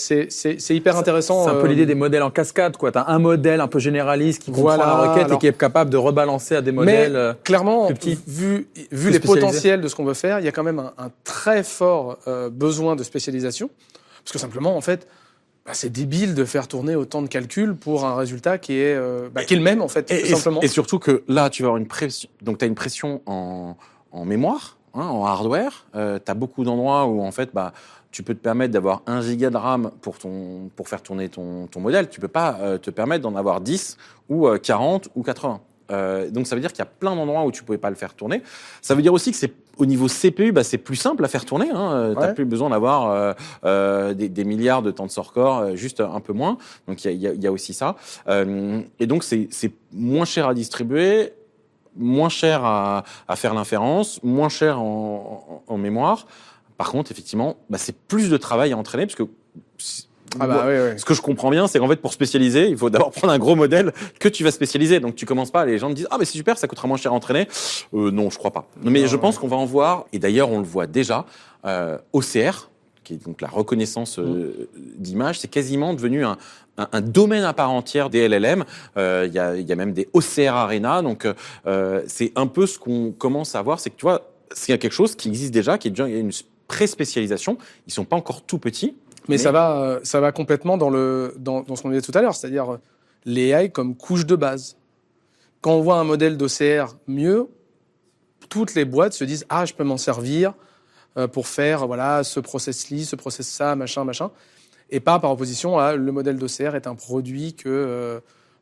[SPEAKER 2] c'est hyper intéressant.
[SPEAKER 3] C'est un peu l'idée des modèles en cascade, quoi. T'as un modèle un peu généraliste qui comprend la requête et qui est capable de rebalancer à des modèles
[SPEAKER 2] clairement,
[SPEAKER 3] plus petits.
[SPEAKER 2] Vu les potentiels de ce qu'on veut faire, il y a quand même un très fort besoin de spécialisation. Parce que simplement, en fait, c'est débile de faire tourner autant de calculs pour un résultat qui est le même, en fait, tout simplement.
[SPEAKER 1] Et surtout que là, tu vas avoir une pression. Donc, tu as une pression en mémoire, en hardware. Tu as beaucoup d'endroits où, en fait, tu peux te permettre d'avoir 1 giga de RAM pour faire tourner ton modèle. Tu peux pas te permettre d'en avoir 10 ou 40 ou 80. Donc, ça veut dire qu'il y a plein d'endroits où tu pouvais pas le faire tourner. Ça veut dire aussi que c'est au niveau CPU, c'est plus simple à faire tourner. T'as plus besoin d'avoir des milliards de temps de sort-core, juste un peu moins. Donc, il y a aussi ça. Et donc, c'est moins cher à distribuer, moins cher à faire l'inférence, moins cher en mémoire. Par contre, effectivement, c'est plus de travail à entraîner, parce que ce que je comprends bien, c'est qu'en fait, pour spécialiser, il faut d'abord prendre un gros modèle que tu vas spécialiser. Donc, tu commences pas, les gens te disent, mais c'est super, ça coûtera moins cher à entraîner. Non, je crois pas. Mais je pense qu'on va en voir, et d'ailleurs, on le voit déjà, OCR, qui est donc la reconnaissance d'image, c'est quasiment devenu un domaine à part entière des LLM. Il y a même des OCR Arena. Donc, c'est un peu ce qu'on commence à voir, c'est que tu vois, c'est quelque chose qui existe déjà, qui est déjà une pré-spécialisation. Ils sont pas encore tout petits.
[SPEAKER 2] Mais ça va complètement dans ce qu'on disait tout à l'heure, c'est-à-dire les AI comme couche de base. Quand on voit un modèle d'OCR mieux, toutes les boîtes se disent je peux m'en servir pour faire ce process-ci, ce process-ça, machin, et pas par opposition à le modèle d'OCR est un produit que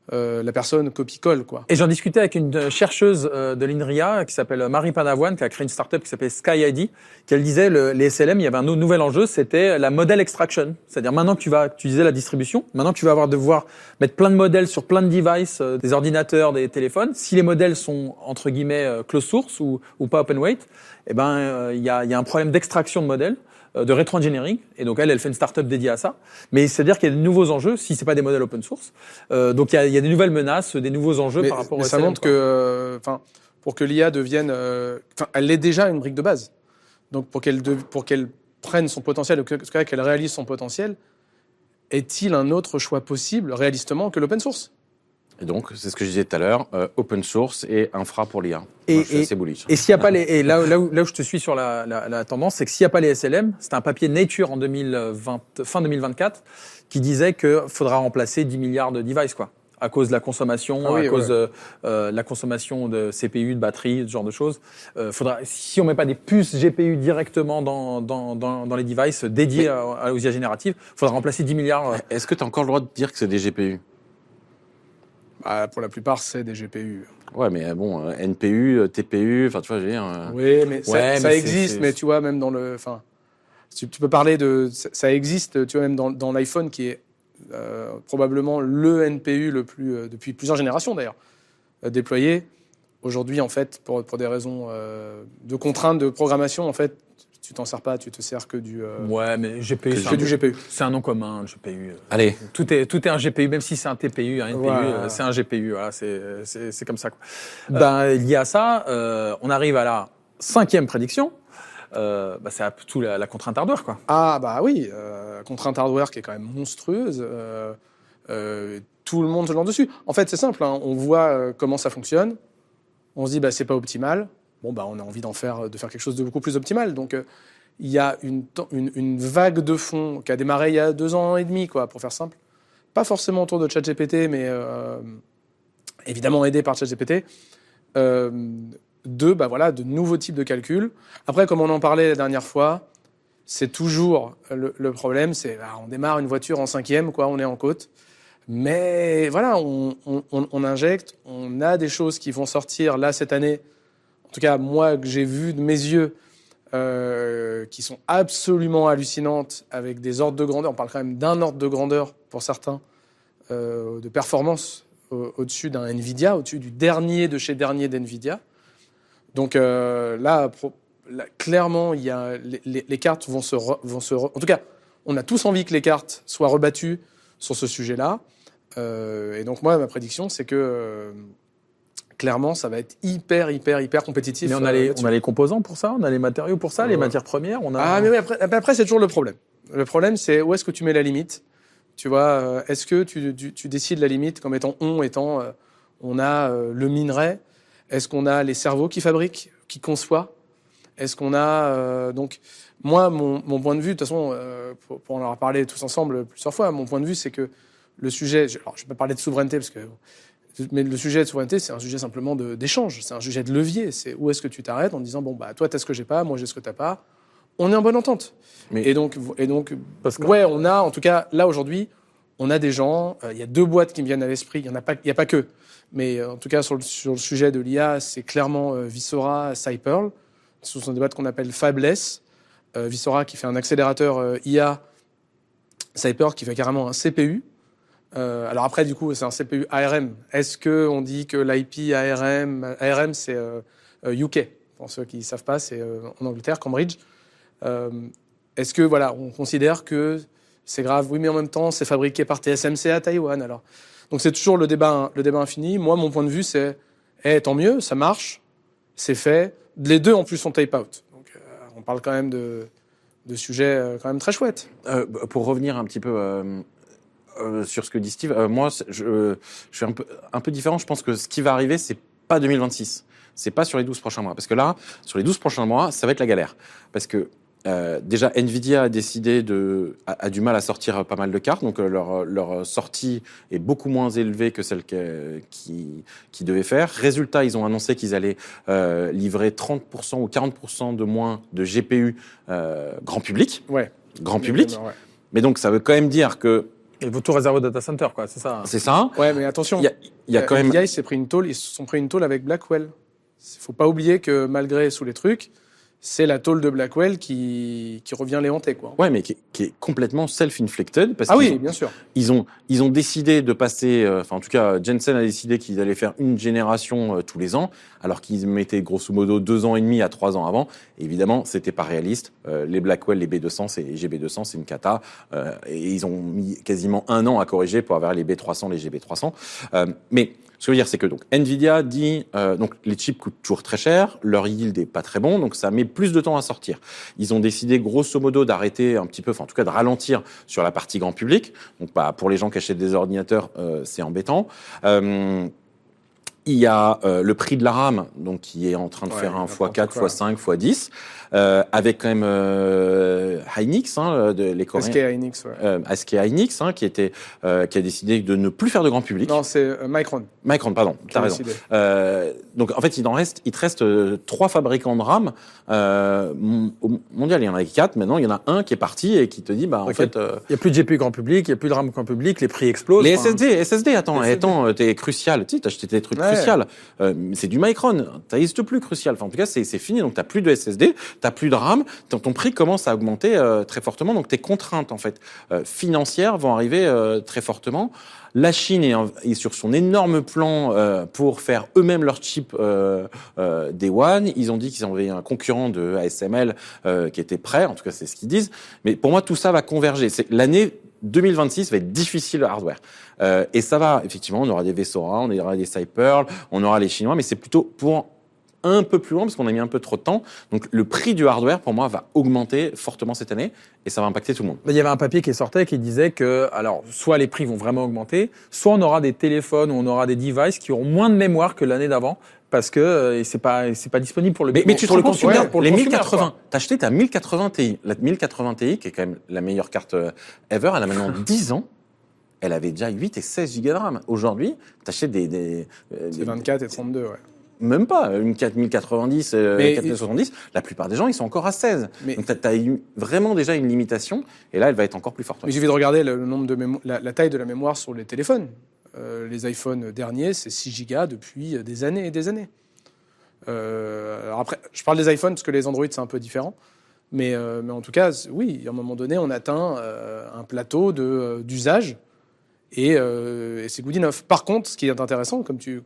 [SPEAKER 2] la personne copie-colle, quoi.
[SPEAKER 3] Et j'en discutais avec une chercheuse de l'INRIA qui s'appelle Marie Panavoine, qui a créé une startup qui s'appelle SkyID, qui disait les SLM, il y avait un nouvel enjeu, c'était la model extraction. C'est-à-dire maintenant que tu vas utiliser la distribution, maintenant que tu vas devoir mettre plein de modèles sur plein de devices, des ordinateurs, des téléphones, si les modèles sont entre guillemets closed source ou pas open weight, il y a un problème d'extraction de modèles, de rétro-engineering, et donc elle fait une start-up dédiée à ça. Mais c'est-à-dire qu'il y a de nouveaux enjeux, si c'est pas des modèles open source. Donc il y a des nouvelles menaces, des nouveaux enjeux par rapport au
[SPEAKER 2] ça
[SPEAKER 3] SLM,
[SPEAKER 2] montre que, pour que l'IA devienne, elle est déjà une brique de base. Donc pour qu'elle prenne son potentiel, qu'elle réalise son potentiel, est-il un autre choix possible réalistement que l'open source?
[SPEAKER 1] Et donc, c'est ce que je disais tout à l'heure, open source et infra pour l'IA.
[SPEAKER 3] Et
[SPEAKER 1] je suis assez bullish.
[SPEAKER 3] Et s'il y a pas et là où je te suis sur la tendance, c'est que s'il y a pas les SLM, c'est un papier Nature en fin 2024 qui disait que faudra remplacer 10 milliards de devices, quoi, à cause de la consommation, cause de la consommation de CPU, de batterie, ce genre de choses. Si on met pas des puces GPU directement dans les devices dédiés aux IA génératives, faudra remplacer 10 milliards.
[SPEAKER 1] Est-ce que tu as encore le droit de dire que c'est des GPU?
[SPEAKER 2] Pour la plupart, c'est des GPU.
[SPEAKER 1] Ouais, mais bon, NPU, TPU, enfin, tu vois, je veux dire.
[SPEAKER 2] Oui, mais ça existe, mais tu vois, même dans le. Enfin, tu peux parler de. Ça existe, tu vois, même dans l'iPhone qui est probablement le NPU le plus, depuis plusieurs générations d'ailleurs, déployé. Aujourd'hui, en fait, pour des raisons de contraintes de programmation, en fait, tu t'en sers pas, tu te sers que du.
[SPEAKER 3] Ouais, mais GPU,
[SPEAKER 2] du GPU.
[SPEAKER 3] C'est un nom commun, le GPU.
[SPEAKER 1] Allez.
[SPEAKER 3] Tout est un GPU, même si c'est un TPU, un NPU,
[SPEAKER 2] Voilà.
[SPEAKER 3] c'est un GPU. Voilà, c'est comme ça, quoi. Lié à ça, on arrive à la 5e prédiction. C'est tout la contrainte hardware, quoi.
[SPEAKER 2] Ah bah oui, contrainte hardware qui est quand même monstrueuse. Tout le monde se lance dessus. En fait, c'est simple. Hein, on voit comment ça fonctionne. On se dit c'est pas optimal. Bon on a envie de faire quelque chose de beaucoup plus optimal. Donc il y a une vague de fond qui a démarré il y a 2 ans et demi, quoi, pour faire simple. Pas forcément autour de ChatGPT, mais évidemment aidé par ChatGPT. De nouveaux types de calculs. Après, comme on en parlait la dernière fois, c'est toujours le problème, c'est on démarre une voiture en 5e, quoi, on est en côte. Mais voilà, on injecte, on a des choses qui vont sortir là cette année. En tout cas, moi, que j'ai vu de mes yeux, qui sont absolument hallucinantes, avec des ordres de grandeur. On parle quand même d'un ordre de grandeur, pour certains, de performance au-dessus d'un NVIDIA, au-dessus du dernier de chez dernier d'NVIDIA. Donc là, clairement, il y a les cartes vont se en tout cas, on a tous envie que les cartes soient rebattues sur ce sujet-là. Et donc moi, ma prédiction, c'est que clairement, ça va être hyper compétitif.
[SPEAKER 3] Mais on a les composants pour ça, on a les matériaux pour ça, les matières premières.
[SPEAKER 2] Mais oui, après, c'est toujours le problème. Le problème, c'est où est-ce que tu mets la limite. Tu vois, est-ce que tu décides la limite comme étant on a le minerai. Est-ce qu'on a les cerveaux qui fabriquent, qui conçoivent? Est-ce qu'on a donc moi mon point de vue, de toute façon, pour en avoir parlé tous ensemble plusieurs fois, mon point de vue, c'est que le sujet, je vais pas parler de souveraineté mais le sujet de souveraineté, c'est un sujet simplement d'échange, c'est un sujet de levier. C'est où est-ce que tu t'arrêtes en disant toi t'as ce que j'ai pas, moi j'ai ce que t'as pas, on est en bonne entente. Et donc on a, en tout cas là aujourd'hui, on a des gens, il y a 2 boîtes qui me viennent à l'esprit, il y a pas que. Mais en tout cas, sur le sujet de l'IA, c'est clairement Visora, Cyperl. Ce sont des boîtes qu'on appelle fabless. Visora qui fait un accélérateur IA, Cyperl qui fait carrément un CPU. Alors après, du coup, c'est un CPU ARM. Est-ce qu'on dit que l'IP ARM c'est UK? Pour ceux qui ne savent pas, c'est en Angleterre, Cambridge. Est-ce que, on considère que c'est grave? Oui, mais en même temps, c'est fabriqué par TSMC à Taïwan, alors. Donc c'est toujours le débat infini. Moi, mon point de vue, c'est tant mieux, ça marche, c'est fait. Les 2 en plus sont tape out. Donc on parle quand même de sujets quand même très chouettes.
[SPEAKER 1] Pour revenir un petit peu sur ce que dit Steve, moi je suis un peu différent. Je pense que ce qui va arriver, c'est pas 2026, c'est pas sur les 12 prochains mois, parce que là, sur les 12 prochains mois, ça va être la galère, parce que déjà, Nvidia a décidé a du mal à sortir pas mal de cartes, donc leur sortie est beaucoup moins élevée que celle qu'ils devaient faire. Résultat, ils ont annoncé qu'ils allaient livrer 30% ou 40% de moins de GPU grand public.
[SPEAKER 2] Ouais.
[SPEAKER 1] Grand public.
[SPEAKER 2] Ouais.
[SPEAKER 1] Mais donc, ça veut quand même dire que
[SPEAKER 3] Il faut tout réserver au data center, quoi, c'est ça.
[SPEAKER 1] C'est ça.
[SPEAKER 2] Ouais, mais attention.
[SPEAKER 1] Il y a quand même.
[SPEAKER 2] NVIDIA, ils se sont pris une tôle avec Blackwell. Il faut pas oublier que malgré sous les trucs, c'est la tôle de Blackwell qui revient les hanter, quoi.
[SPEAKER 1] Ouais, mais qui est complètement self-inflicted parce
[SPEAKER 2] Bien sûr.
[SPEAKER 1] Ils ont décidé de passer, en tout cas, Jensen a décidé qu'ils allaient faire une génération tous les ans, alors qu'ils mettaient grosso modo 2 ans et demi à 3 ans avant. Et évidemment, c'était pas réaliste. Les Blackwell, les B200, les GB200, c'est une cata. Et ils ont mis quasiment 1 an à corriger pour avoir les B300, les GB300. Mais ce que je veux dire, c'est que donc Nvidia dit donc les chips coûtent toujours très cher, leur yield est pas très bon, donc ça met plus de temps à sortir. Ils ont décidé grosso modo d'arrêter un petit peu, en tout cas de ralentir sur la partie grand public. Donc pour les gens qui achètent des ordinateurs, c'est embêtant. Il y a le prix de la RAM, donc qui est en train de faire un x4, x5, x10, avec quand même Hynix, les Coréens.
[SPEAKER 2] SK Hynix,
[SPEAKER 1] SK Hynix, qui a décidé de ne plus faire de grand public.
[SPEAKER 2] Non, c'est Micron.
[SPEAKER 1] Micron, pardon, t'as raison. Donc en fait, il te reste 3 fabricants de RAM au mondial. Il y en a 4. Maintenant, il y en a un qui est parti et qui te dit, en fait,
[SPEAKER 3] il y a plus de GPU grand public, il y a plus de RAM grand public, les prix explosent.
[SPEAKER 1] Les SSD, attends, t'es Crucial. Tu sais, t'as acheté des trucs Crucial. C'est du Micron. Ça n'existe plus Crucial. Enfin, en tout cas, c'est fini. Donc t'as plus de SSD, t'as plus de RAM. Ton prix commence à augmenter très fortement. Donc tes contraintes en fait financières vont arriver très fortement. La Chine est sur son énorme plan pour faire eux-mêmes leurs chips Day One. Ils ont dit qu'ils avaient un concurrent de ASML qui était prêt. En tout cas, c'est ce qu'ils disent. Mais pour moi, tout ça va converger. L'année 2026 va être difficile le hardware. Et ça va, effectivement, on aura des Vesora, on aura des Cyperl, on aura les Chinois, mais c'est plutôt pour un peu plus loin parce qu'on a mis un peu trop de temps. Donc le prix du hardware, pour moi, va augmenter fortement cette année et ça va impacter tout le monde.
[SPEAKER 3] Il y avait un papier qui sortait qui disait que, alors, soit les prix vont vraiment augmenter, soit on aura des téléphones ou on aura des devices qui auront moins de mémoire que l'année d'avant parce que c'est pas disponible pour le
[SPEAKER 1] mais tu te rends compte,
[SPEAKER 3] pour
[SPEAKER 1] les
[SPEAKER 3] le
[SPEAKER 1] 1080, t'as acheté ta 1080 Ti. La 1080 Ti, qui est quand même la meilleure carte ever, elle a maintenant 10 ans. Elle avait déjà 8 et 16 gigas de RAM. Aujourd'hui, t'achètes
[SPEAKER 2] c'est 24 et 32, ouais.
[SPEAKER 1] Même pas, une 4090, 4070, la plupart des gens, ils sont encore à 16. Donc t'as eu vraiment déjà une limitation, et là, elle va être encore plus forte.
[SPEAKER 2] Mais il suffit de regarder le nombre de la taille de la mémoire sur les téléphones. Les iPhones derniers, c'est 6 Go depuis des années et des années. Alors après, je parle des iPhones parce que les Android, c'est un peu différent. Mais en tout cas, oui, à un moment donné, on atteint un plateau d'usage. Et c'est good enough. Par contre, ce qui est intéressant, comme tu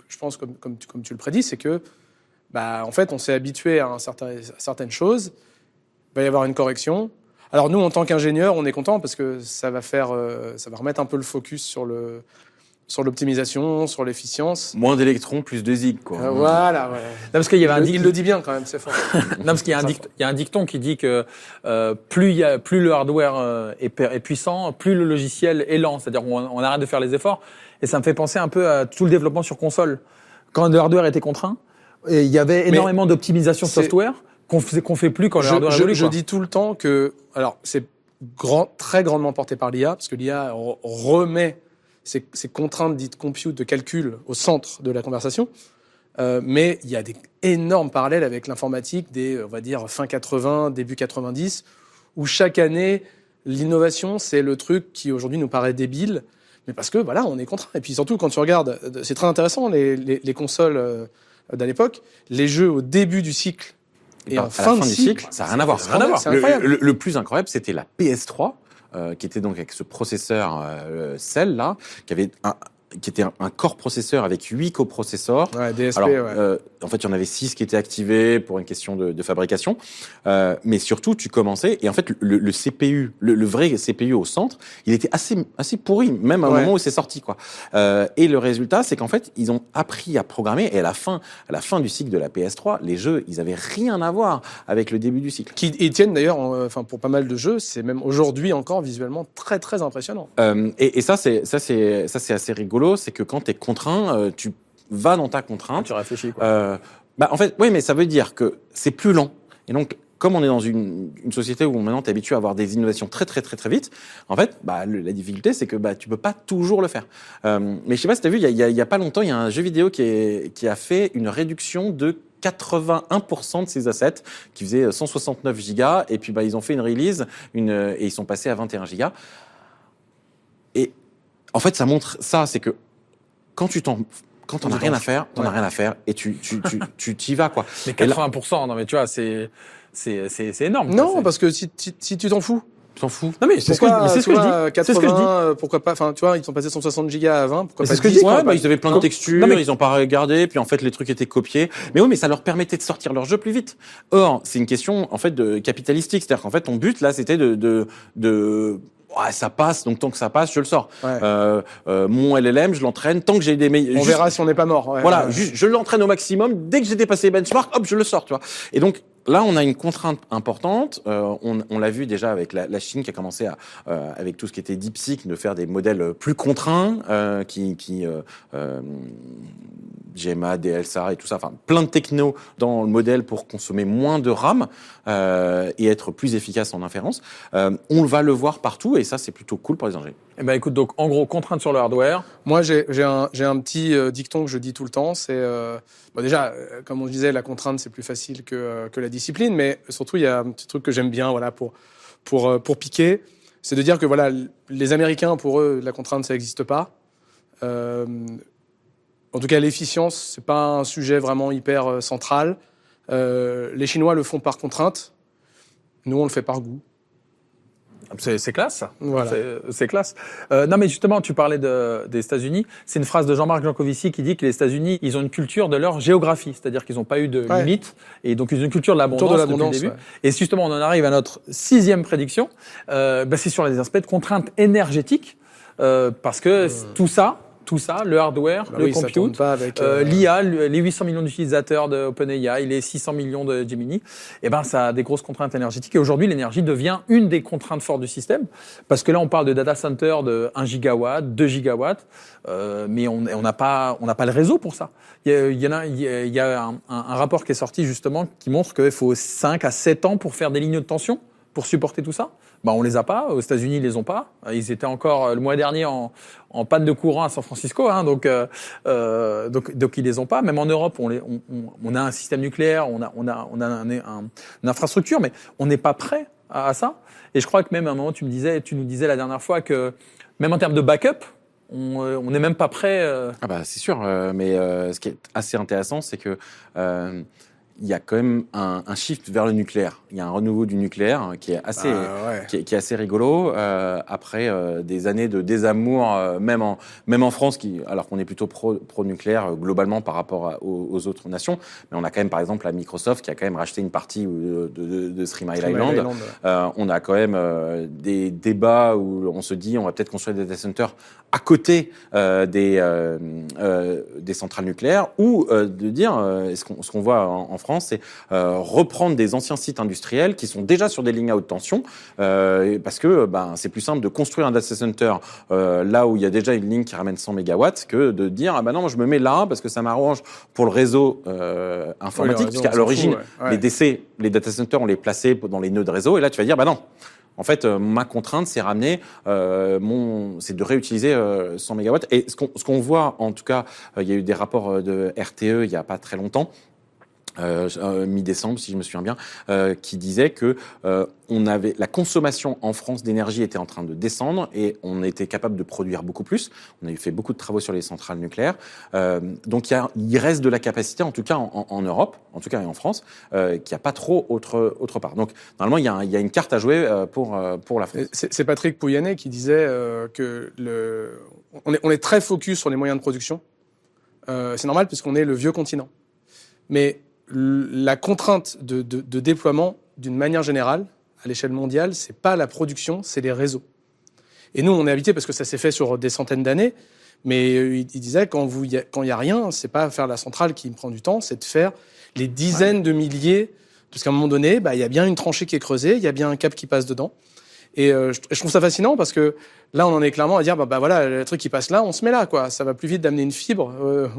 [SPEAKER 2] le prédis, c'est que, en fait, on s'est habitué à certaines choses. Il va y avoir une correction. Alors nous, en tant qu'ingénieurs, on est content parce que ça va remettre un peu le focus sur l'optimisation, sur l'efficience.
[SPEAKER 1] Moins d'électrons, plus de zig, quoi.
[SPEAKER 2] Voilà. Ouais.
[SPEAKER 3] Non, parce qu'il y avait
[SPEAKER 2] il le dit bien quand même, c'est fort.
[SPEAKER 3] Non, parce qu'il y a un dicton qui dit que plus le hardware est puissant, plus le logiciel est lent. C'est-à-dire on arrête de faire les efforts. Et ça me fait penser un peu à tout le développement sur console. Quand le hardware était contraint, et il y avait énormément d'optimisation software qu'on fait plus quand le hardware évolue.
[SPEAKER 2] Je dis tout le temps que, alors c'est très grandement porté par l'IA, parce que l'IA remet ces contraintes dites compute de calcul au centre de la conversation. Mais il y a des énormes parallèles avec l'informatique on va dire, fin 80, début 90, où chaque année, l'innovation, c'est le truc qui aujourd'hui nous paraît débile, mais parce que, voilà, on est contraint. Et puis surtout, quand tu regardes, c'est très intéressant, les consoles d'à l'époque, les jeux au début du cycle et en fin du cycle,
[SPEAKER 1] ça n'a rien à voir.
[SPEAKER 2] C'est incroyable.
[SPEAKER 1] Le plus incroyable, c'était la PS3, qui était donc avec ce processeur Cell là, qui était un core processeur avec 8 coprocesseurs.
[SPEAKER 2] Ouais, DSP,
[SPEAKER 1] alors, en fait, il y en avait 6 qui étaient activés pour une question de fabrication. Mais surtout, tu commençais, et en fait, le CPU, le vrai CPU au centre, il était assez pourri, même au moment où c'est sorti, quoi. Et le résultat, c'est qu'en fait, ils ont appris à programmer, et à la fin du cycle de la PS3, les jeux, ils avaient rien à voir avec le début du cycle.
[SPEAKER 2] Qui tiennent d'ailleurs, pour pas mal de jeux, c'est même aujourd'hui encore visuellement très, très impressionnant.
[SPEAKER 1] Et ça, c'est assez rigolo. C'est que quand tu es contraint, tu vas dans ta contrainte.
[SPEAKER 3] Tu réfléchis, quoi.
[SPEAKER 1] En fait, oui, mais ça veut dire que c'est plus lent. Et donc, comme on est dans une société où maintenant tu es habitué à avoir des innovations très, très, très, très vite, en fait, la difficulté, c'est que tu peux pas toujours le faire. Mais je sais pas si tu as vu, il y a pas longtemps, il y a un jeu vidéo qui a fait une réduction de 81% de ses assets, qui faisait 169 gigas, et puis ils ont fait une release, et ils sont passés à 21 gigas. Et En fait, ça montre ça, c'est que quand on n'a rien à faire, t'en as rien à faire et tu y vas, quoi.
[SPEAKER 3] Mais 80%, non mais tu vois, c'est énorme.
[SPEAKER 2] Non, parce que si tu t'en fous.
[SPEAKER 1] T'en fous.
[SPEAKER 3] Non mais c'est ce que je dis.
[SPEAKER 2] 80, pourquoi pas, enfin, tu vois, ils sont passés de 160 gigas à 20, pourquoi pas 10,
[SPEAKER 1] ils avaient plein de textures, ils ont pas regardé, puis en fait, les trucs étaient copiés. Mais oui, mais ça leur permettait de sortir leur jeu plus vite. Or, c'est une question, en fait, de capitalistique. C'est-à-dire qu'en fait, ton but, là, c'était ouais, ça passe, donc tant que ça passe, je le sors.
[SPEAKER 2] Ouais.
[SPEAKER 1] Mon LLM, je l'entraîne tant que j'ai des meilleurs.
[SPEAKER 2] On verra si on n'est pas mort. Ouais,
[SPEAKER 1] voilà, je l'entraîne au maximum. Dès que j'ai dépassé les benchmarks, hop, je le sors, tu vois. Et donc, là, on a une contrainte importante. On l'a vu déjà avec la Chine qui a commencé avec tout ce qui était DeepSeek, de faire des modèles plus contraints, GMA, DLSA et tout ça, enfin plein de techno dans le modèle pour consommer moins de RAM et être plus efficace en inférence. On va le voir partout et ça c'est plutôt cool pour les ingénieurs.
[SPEAKER 3] Eh ben écoute, donc en gros contrainte sur le hardware.
[SPEAKER 2] Moi j'ai un petit dicton que je dis tout le temps, c'est déjà comme on disait, la contrainte c'est plus facile que la discipline, mais surtout il y a un petit truc que j'aime bien, voilà, pour piquer, c'est de dire que voilà, les Américains, pour eux la contrainte ça n'existe pas. En tout cas, l'efficience, c'est pas un sujet vraiment hyper central. Les Chinois le font par contrainte. Nous, on le fait par goût.
[SPEAKER 3] C'est classe, ça.
[SPEAKER 2] Voilà.
[SPEAKER 3] C'est classe. Non, mais justement, tu parlais des États-Unis. C'est une phrase de Jean-Marc Jancovici qui dit que les États-Unis, ils ont une culture de leur géographie, c'est-à-dire qu'ils n'ont pas eu de limite, et donc ils ont une culture de l'abondance depuis le début. Ouais. Et justement, on en arrive à notre 6e prédiction. C'est sur les aspects de contraintes énergétiques, parce que tout ça, le hardware, le compute, l'IA, les 800 millions d'utilisateurs de OpenAI, les 600 millions de Gemini, ça a des grosses contraintes énergétiques. Et aujourd'hui, l'énergie devient une des contraintes fortes du système, parce que là, on parle de data center de 1 gigawatt, 2 gigawatts, mais on n'a pas le réseau pour ça. Il y a un rapport qui est sorti justement qui montre qu'il faut 5 à 7 ans pour faire des lignes de tension, pour supporter tout ça. On les a pas. Aux États-Unis, ils les ont pas. Ils étaient encore le mois dernier en panne de courant à San Francisco, donc ils les ont pas. Même en Europe, on a un système nucléaire, on a une infrastructure, mais on n'est pas prêt à ça. Et je crois que même à un moment, tu nous disais la dernière fois que même en termes de backup, on n'est même pas prêt.
[SPEAKER 1] Ah bah c'est sûr, mais ce qui est assez intéressant, c'est que il y a quand même un shift vers le nucléaire. Il y a un renouveau du nucléaire qui est assez, qui est assez rigolo. Après des années de désamour, même en France, alors qu'on est plutôt pro-nucléaire globalement par rapport aux autres nations. Mais on a quand même, par exemple, la Microsoft qui a quand même racheté une partie de Three Mile Island. On a quand même des débats où on se dit on va peut-être construire des data centers à côté des centrales nucléaires, ou de dire ce qu'on voit en France, c'est reprendre des anciens sites industriels qui sont déjà sur des lignes à haute tension, parce que c'est plus simple de construire un data center là où il y a déjà une ligne qui ramène 100 mégawatts que de dire non, je me mets là parce que ça m'arrange pour le réseau informatique, puisqu'à l'origine les data centers on les placés dans les nœuds de réseau, et là tu vas dire non. En fait, ma contrainte, c'est ramener c'est de réutiliser 100 mégawatts. Et ce qu'on voit, en tout cas, il y a eu des rapports de RTE il y a pas très longtemps, mi-décembre, si je me souviens bien, qui disait que la consommation en France d'énergie était en train de descendre et on était capable de produire beaucoup plus. On a fait beaucoup de travaux sur les centrales nucléaires. Donc il reste de la capacité, en tout cas en Europe, en tout cas et en France, qu'il n'y a pas trop autre part. Donc normalement, il y a une carte à jouer pour la France.
[SPEAKER 2] C'est Patrick Pouyanné qui disait que on est très focus sur les moyens de production. C'est normal puisqu'on est le vieux continent. Mais la contrainte de déploiement, d'une manière générale, à l'échelle mondiale, c'est pas la production, c'est les réseaux. Et nous, on est habitués parce que ça s'est fait sur des centaines d'années. Mais il disait quand il y a rien, c'est pas faire la centrale qui me prend du temps, c'est de faire les dizaines de milliers. Parce qu'à un moment donné, il y a bien une tranchée qui est creusée, il y a bien un câble qui passe dedans. Et je trouve ça fascinant parce que là, on en est clairement à dire voilà, le truc qui passe là, on se met là, quoi. Ça va plus vite d'amener une fibre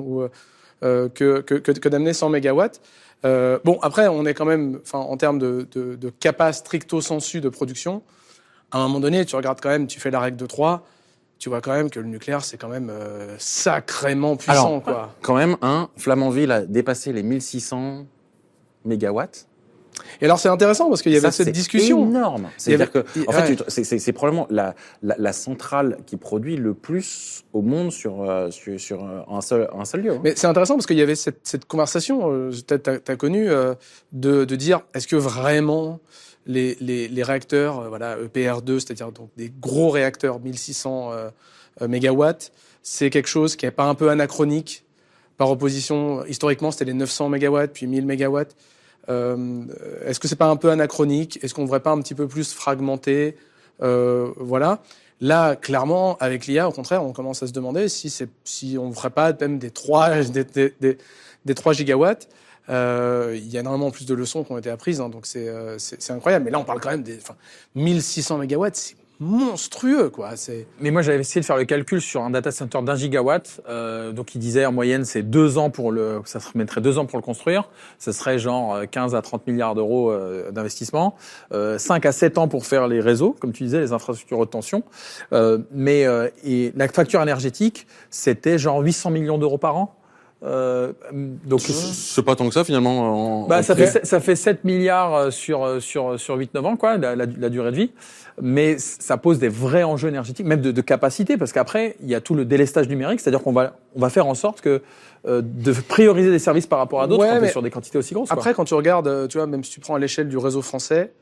[SPEAKER 2] que d'amener 100 mégawatts. Après, on est quand même, en termes de capa stricto sensu de production, à un moment donné, tu regardes quand même, tu fais la règle de 3, tu vois quand même que le nucléaire, c'est quand même sacrément puissant.
[SPEAKER 1] Alors,
[SPEAKER 2] quoi.
[SPEAKER 1] Quand même, Flamanville a dépassé les 1600 mégawatts.
[SPEAKER 2] Et alors c'est intéressant parce qu'il y avait cette discussion.
[SPEAKER 1] C'est énorme. C'est-à-dire que, en fait, c'est probablement la centrale qui produit le plus au monde sur un seul lieu. Hein.
[SPEAKER 2] Mais c'est intéressant parce qu'il y avait cette conversation, t'as connu, de dire est-ce que vraiment les réacteurs, voilà, EPR2, c'est-à-dire donc des gros réacteurs 1600 mégawatts, c'est quelque chose qui est pas un peu anachronique par opposition, historiquement c'était les 900 mégawatts puis 1000 mégawatts. Est-ce que c'est pas un peu anachronique? Est-ce qu'on devrait pas un petit peu plus fragmenter? Voilà. Là, clairement, avec l'IA, au contraire, on commence à se demander si on ne ferait pas même des 3 gigawatts. Il y a énormément plus de leçons qui ont été apprises, hein, donc c'est incroyable. Mais là, on parle quand même des 1600 mégawatts, c'est monstrueux, quoi.
[SPEAKER 3] Mais moi, j'avais essayé de faire le calcul sur un data center d'1 gigawatt. Donc, il disait en moyenne, c'est 2 ans ça se mettrait 2 ans pour le construire. Ça serait genre 15 à 30 milliards d'euros d'investissement. 5 à 7 ans pour faire les réseaux, comme tu disais, les infrastructures haute tension. Et la facture énergétique, c'était genre 800 millions d'euros par an.
[SPEAKER 1] Donc c'est pas tant que ça finalement.
[SPEAKER 3] Ça fait 7 milliards sur 8-9 ans, quoi, la durée de vie. Mais ça pose des vrais enjeux énergétiques, même de capacité, parce qu'après il y a tout le délestage numérique, c'est-à-dire qu'on va faire en sorte que de prioriser des services par rapport à d'autres quand on est sur des quantités aussi grosses.
[SPEAKER 2] Après, quand tu regardes, tu vois, même si tu prends à l'échelle du réseau français,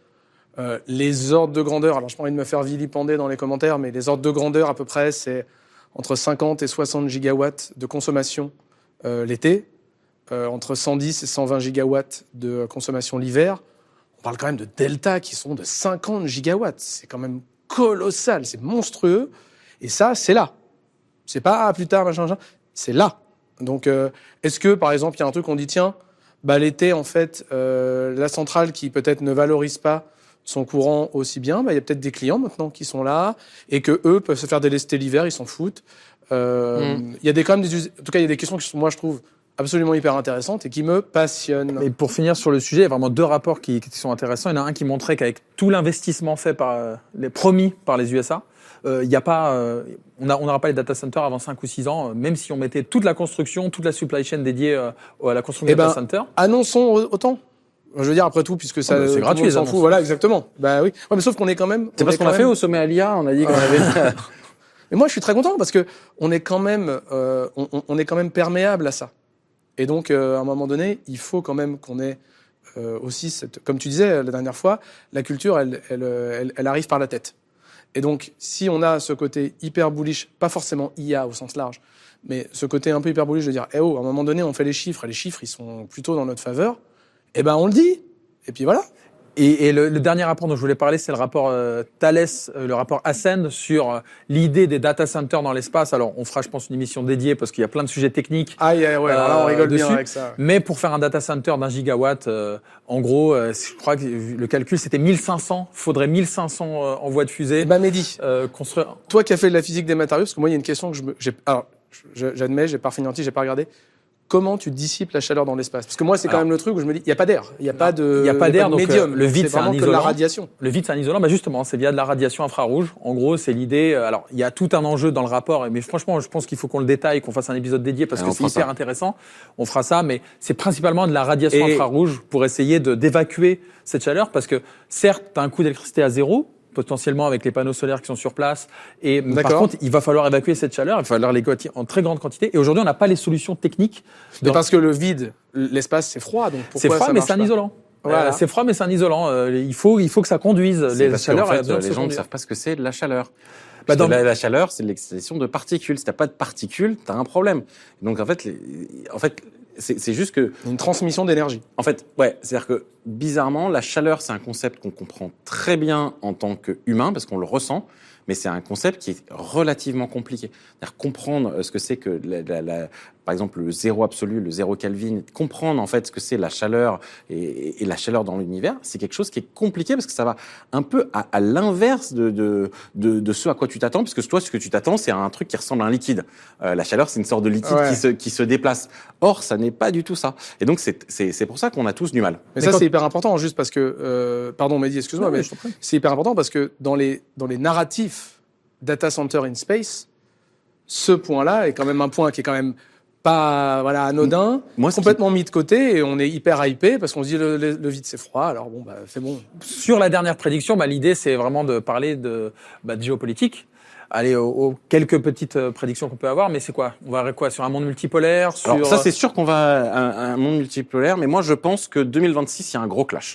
[SPEAKER 2] les ordres de grandeur, alors je pas envie de me faire vilipender dans les commentaires, mais les ordres de grandeur à peu près, c'est entre 50 et 60 gigawatts de consommation l'été, entre 110 et 120 gigawatts de consommation l'hiver. On parle quand même de deltas qui sont de 50 gigawatts. C'est quand même colossal, c'est monstrueux. Et ça, c'est là. C'est pas plus tard, machin. C'est là. Donc, est-ce que, par exemple, il y a un truc qu'on dit, tiens, l'été, en fait, la centrale qui peut-être ne valorise pas son courant aussi bien, il y a peut-être des clients maintenant qui sont là et que eux peuvent se faire délester l'hiver, ils s'en foutent. Il y a quand même en tout cas, il y a des questions qui, moi, je trouve absolument hyper intéressantes et qui me passionnent.
[SPEAKER 3] Et pour finir sur le sujet, il y a vraiment 2 rapports qui sont intéressants. Il y en a un qui montrait qu'avec tout l'investissement fait promis par les USA, il y a pas, on n'aura pas les data centers avant 5 ou 6 ans, même si on mettait toute la construction, toute la supply chain dédiée à la construction des data centers.
[SPEAKER 2] Annonçons autant. Je veux dire, après tout, puisque ça,
[SPEAKER 3] c'est gratuit,
[SPEAKER 2] on s'en fout. Voilà, exactement. Oui. Ouais, mais sauf qu'on est quand même.
[SPEAKER 1] C'est pas ce qu'on a fait au sommet à l'IA. On a dit qu'on avait.
[SPEAKER 2] Mais moi, je suis très content parce que on est quand même perméable à ça. Et donc, à un moment donné, il faut quand même qu'on ait aussi comme tu disais la dernière fois, la culture, elle arrive par la tête. Et donc, si on a ce côté hyper bullish, pas forcément IA au sens large, mais ce côté un peu hyper bullish de dire, à un moment donné, on fait les chiffres, et les chiffres, ils sont plutôt dans notre faveur, on le dit. Et puis voilà.
[SPEAKER 3] Et le dernier rapport dont je voulais parler, c'est le rapport Thales, le rapport Ascend sur l'idée des data centers dans l'espace. Alors, on fera, je pense, une émission dédiée parce qu'il y a plein de sujets techniques.
[SPEAKER 2] Ouais, alors là, on rigole dessus. Bien avec ça. Ouais.
[SPEAKER 3] Mais pour faire un data center d'1 gigawatt, en gros, je crois que le calcul, c'était 1500. Faudrait 1500 envois de fusée.
[SPEAKER 2] Mehdi,
[SPEAKER 3] construire.
[SPEAKER 2] Toi qui as fait de la physique des matériaux, parce que moi, il y a une question que j'admets, j'ai pas fini, j'ai pas regardé. Comment tu dissipes la chaleur dans l'espace? Parce que moi, c'est quand même le truc où je me dis, il n'y a pas d'air. Il n'y a pas de médium.
[SPEAKER 3] Le vide, c'est un isolant.
[SPEAKER 2] Que la radiation.
[SPEAKER 3] Le vide, c'est un isolant. Justement, c'est via de la radiation infrarouge. En gros, c'est l'idée. Alors, il y a tout un enjeu dans le rapport. Mais franchement, je pense qu'il faut qu'on le détaille, qu'on fasse un épisode dédié parce que c'est hyper intéressant. On fera ça. Mais c'est principalement de la radiation infrarouge pour essayer d'évacuer cette chaleur parce que certes, t'as un coût d'électricité à 0. Potentiellement avec les panneaux solaires qui sont sur place. Et par contre, il va falloir évacuer cette chaleur, il va falloir l'évacuer en très grande quantité. Et aujourd'hui, on n'a pas les solutions techniques.
[SPEAKER 2] Mais parce que le vide, l'espace, c'est froid. Donc pourquoi
[SPEAKER 3] c'est froid,
[SPEAKER 2] ça
[SPEAKER 3] mais c'est un isolant. Voilà. C'est froid, mais c'est un isolant. Il faut que ça conduise.
[SPEAKER 1] Les chaleurs, en fait, les gens ne savent pas ce que c'est de la chaleur. La chaleur, c'est l'excitation de particules. Si t'as pas de particules, t'as un problème. Donc en fait, c'est juste que
[SPEAKER 2] une transmission d'énergie.
[SPEAKER 1] En fait, c'est-à-dire que bizarrement, la chaleur, c'est un concept qu'on comprend très bien en tant qu'humain parce qu'on le ressent, mais c'est un concept qui est relativement compliqué. C'est-à-dire comprendre ce que c'est que par exemple le zéro absolu, le zéro Kelvin, comprendre en fait ce que c'est la chaleur et la chaleur dans l'univers, c'est quelque chose qui est compliqué parce que ça va un peu à l'inverse de ce à quoi tu t'attends, parce que toi, ce que tu t'attends, c'est un truc qui ressemble à un liquide. La chaleur, c'est une sorte de liquide qui se déplace. Or, ça n'est pas du tout ça. Et donc, c'est pour ça qu'on a tous du mal.
[SPEAKER 2] Mais ça, c'est hyper important, juste parce que, pardon, Mehdi, excuse-moi, mais c'est hyper important parce que dans les narratifs data center in space, ce point-là est quand même un point qui est quand même pas anodin,
[SPEAKER 1] Moi,
[SPEAKER 2] complètement mis de côté, et on est hyper hypé parce qu'on se dit le vide c'est froid, alors bon bah c'est bon.
[SPEAKER 3] Sur la dernière prédiction, l'idée c'est vraiment de parler de géopolitique. Allez, aux quelques petites prédictions qu'on peut avoir, mais c'est quoi? On va quoi sur un monde multipolaire?
[SPEAKER 1] Alors ça, c'est sûr qu'on va à un monde multipolaire, mais moi je pense que 2026, il y a un gros clash.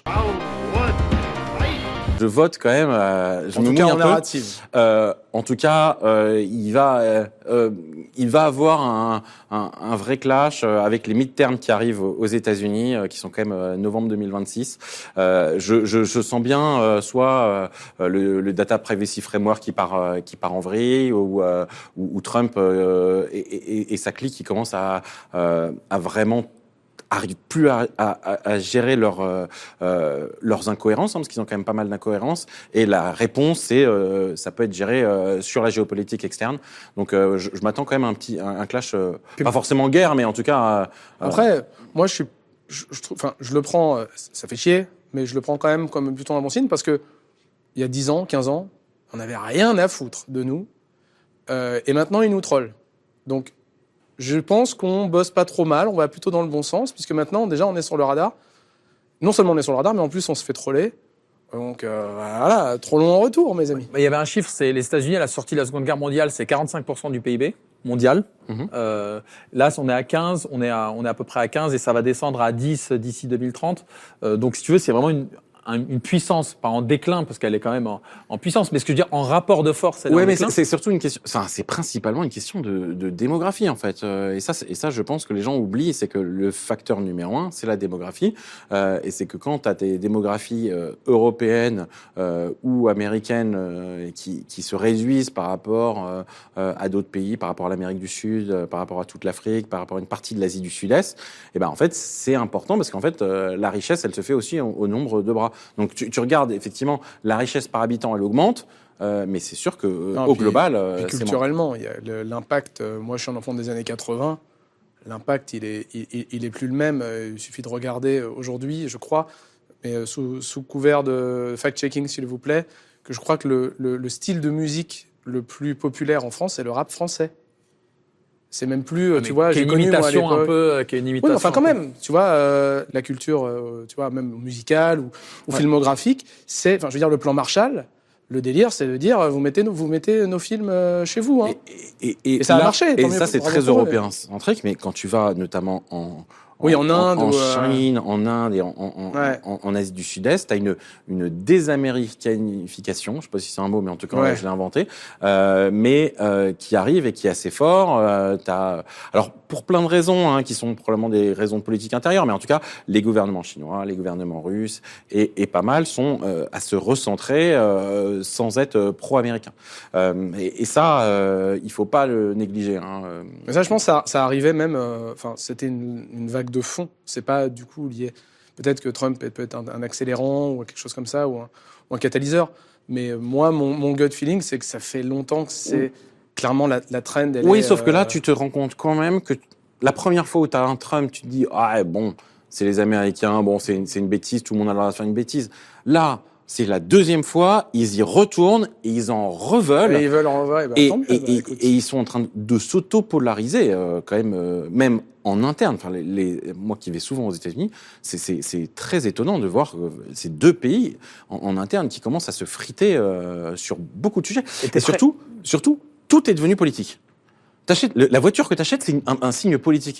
[SPEAKER 1] Je vote quand même. Je me mouille un peu.
[SPEAKER 2] Narrative.
[SPEAKER 1] En tout cas, il va avoir un vrai clash avec les midterms qui arrivent aux États-Unis, qui sont quand même novembre 2026. Je sens bien soit le Data Privacy Framework qui part en vrille, ou Trump et sa clique qui commencent à vraiment arrivent plus à gérer leurs incohérences, parce qu'ils ont quand même pas mal d'incohérences. Et la réponse, c'est ça peut être géré sur la géopolitique externe. Donc, je m'attends quand même à un clash, pas forcément guerre, mais en tout cas.
[SPEAKER 2] Après, moi, je le prends, ça fait chier, mais je le prends quand même comme plutôt un bon signe parce que il y a 10 ans, 15 ans, on n'avait rien à foutre de nous, et maintenant ils nous trollent. Donc je pense qu'on bosse pas trop mal, on va plutôt dans le bon sens, puisque maintenant, déjà, on est sur le radar. Non seulement on est sur le radar, mais en plus, on se fait troller. Donc, voilà, trop long en retour, mes amis.
[SPEAKER 3] Il y avait un chiffre, c'est les États-Unis, à la sortie de la Seconde Guerre mondiale, c'est 45% du PIB mondial. Là, on est à 15, on est à peu près à 15, et ça va descendre à 10 d'ici 2030. Donc, si tu veux, c'est vraiment une puissance, pas en déclin, parce qu'elle est quand même en puissance, mais ce que je veux dire, en rapport de force, elle est en déclin.
[SPEAKER 1] C'est surtout une question, c'est principalement une question de démographie, en fait. Et ça, je pense que les gens oublient, c'est que le facteur numéro 1, c'est la démographie. Et c'est que quand tu as des démographies européennes ou américaines qui se réduisent par rapport à d'autres pays, par rapport à l'Amérique du Sud, par rapport à toute l'Afrique, par rapport à une partie de l'Asie du Sud-Est, et ben en fait, c'est important parce qu'en fait, la richesse, elle se fait aussi au nombre de bras. Donc tu regardes effectivement la richesse par habitant, elle augmente, mais c'est sûr que au global,
[SPEAKER 2] puis culturellement, il y a l'impact. Moi, je suis un enfant des années 80. L'impact, il est plus le même. Il suffit de regarder aujourd'hui, je crois, mais sous couvert de fact-checking, s'il vous plaît, que je crois que le style de musique le plus populaire en France, c'est le rap français. C'est même plus, tu vois, j'ai connu moi à l'époque.
[SPEAKER 3] Un peu, qui est une imitation.
[SPEAKER 2] Oui, enfin quand même, tu vois, la culture, tu vois, même musicale ou filmographique, c'est, enfin, je veux dire, le plan Marshall. Le délire, c'est de dire, vous mettez nos films chez vous, hein. Et ça a marché.
[SPEAKER 1] Et ça, c'est très européen centrique, mais quand tu vas notamment en
[SPEAKER 2] Inde,
[SPEAKER 1] en Chine, en Inde et en Asie du Sud-Est, t'as une désaméricanification, je sais pas si c'est un mot, mais en tout cas, je l'ai inventé, mais qui arrive et qui est assez fort. Alors pour plein de raisons, qui sont probablement des raisons politiques intérieures, mais en tout cas, les gouvernements chinois, les gouvernements russes et pas mal sont à se recentrer sans être pro-américains. Et ça, il faut pas le négliger.
[SPEAKER 2] Mais ça, je pense, ça arrivait même. Enfin, c'était une vague de fond. C'est pas du coup lié. Peut-être que Trump peut être un accélérant ou quelque chose comme ça, ou un catalyseur. Mais moi, mon gut feeling, c'est que ça fait longtemps que c'est clairement la trend.
[SPEAKER 1] Sauf que là, tu te rends compte quand même que la première fois où tu as un Trump, tu te dis c'est les Américains, c'est une bêtise, tout le monde a le droit de faire une bêtise. Là, c'est la deuxième fois, ils y retournent et ils en reveulent.
[SPEAKER 2] Et ils veulent en revoir.
[SPEAKER 1] Et ils sont en train de s'auto-polariser quand même en interne. Enfin, moi qui vais souvent aux États-Unis, c'est très étonnant de voir ces deux pays en interne qui commencent à se friter sur beaucoup de sujets. Et surtout, tout est devenu politique. La voiture que tu achètes, c'est un signe politique.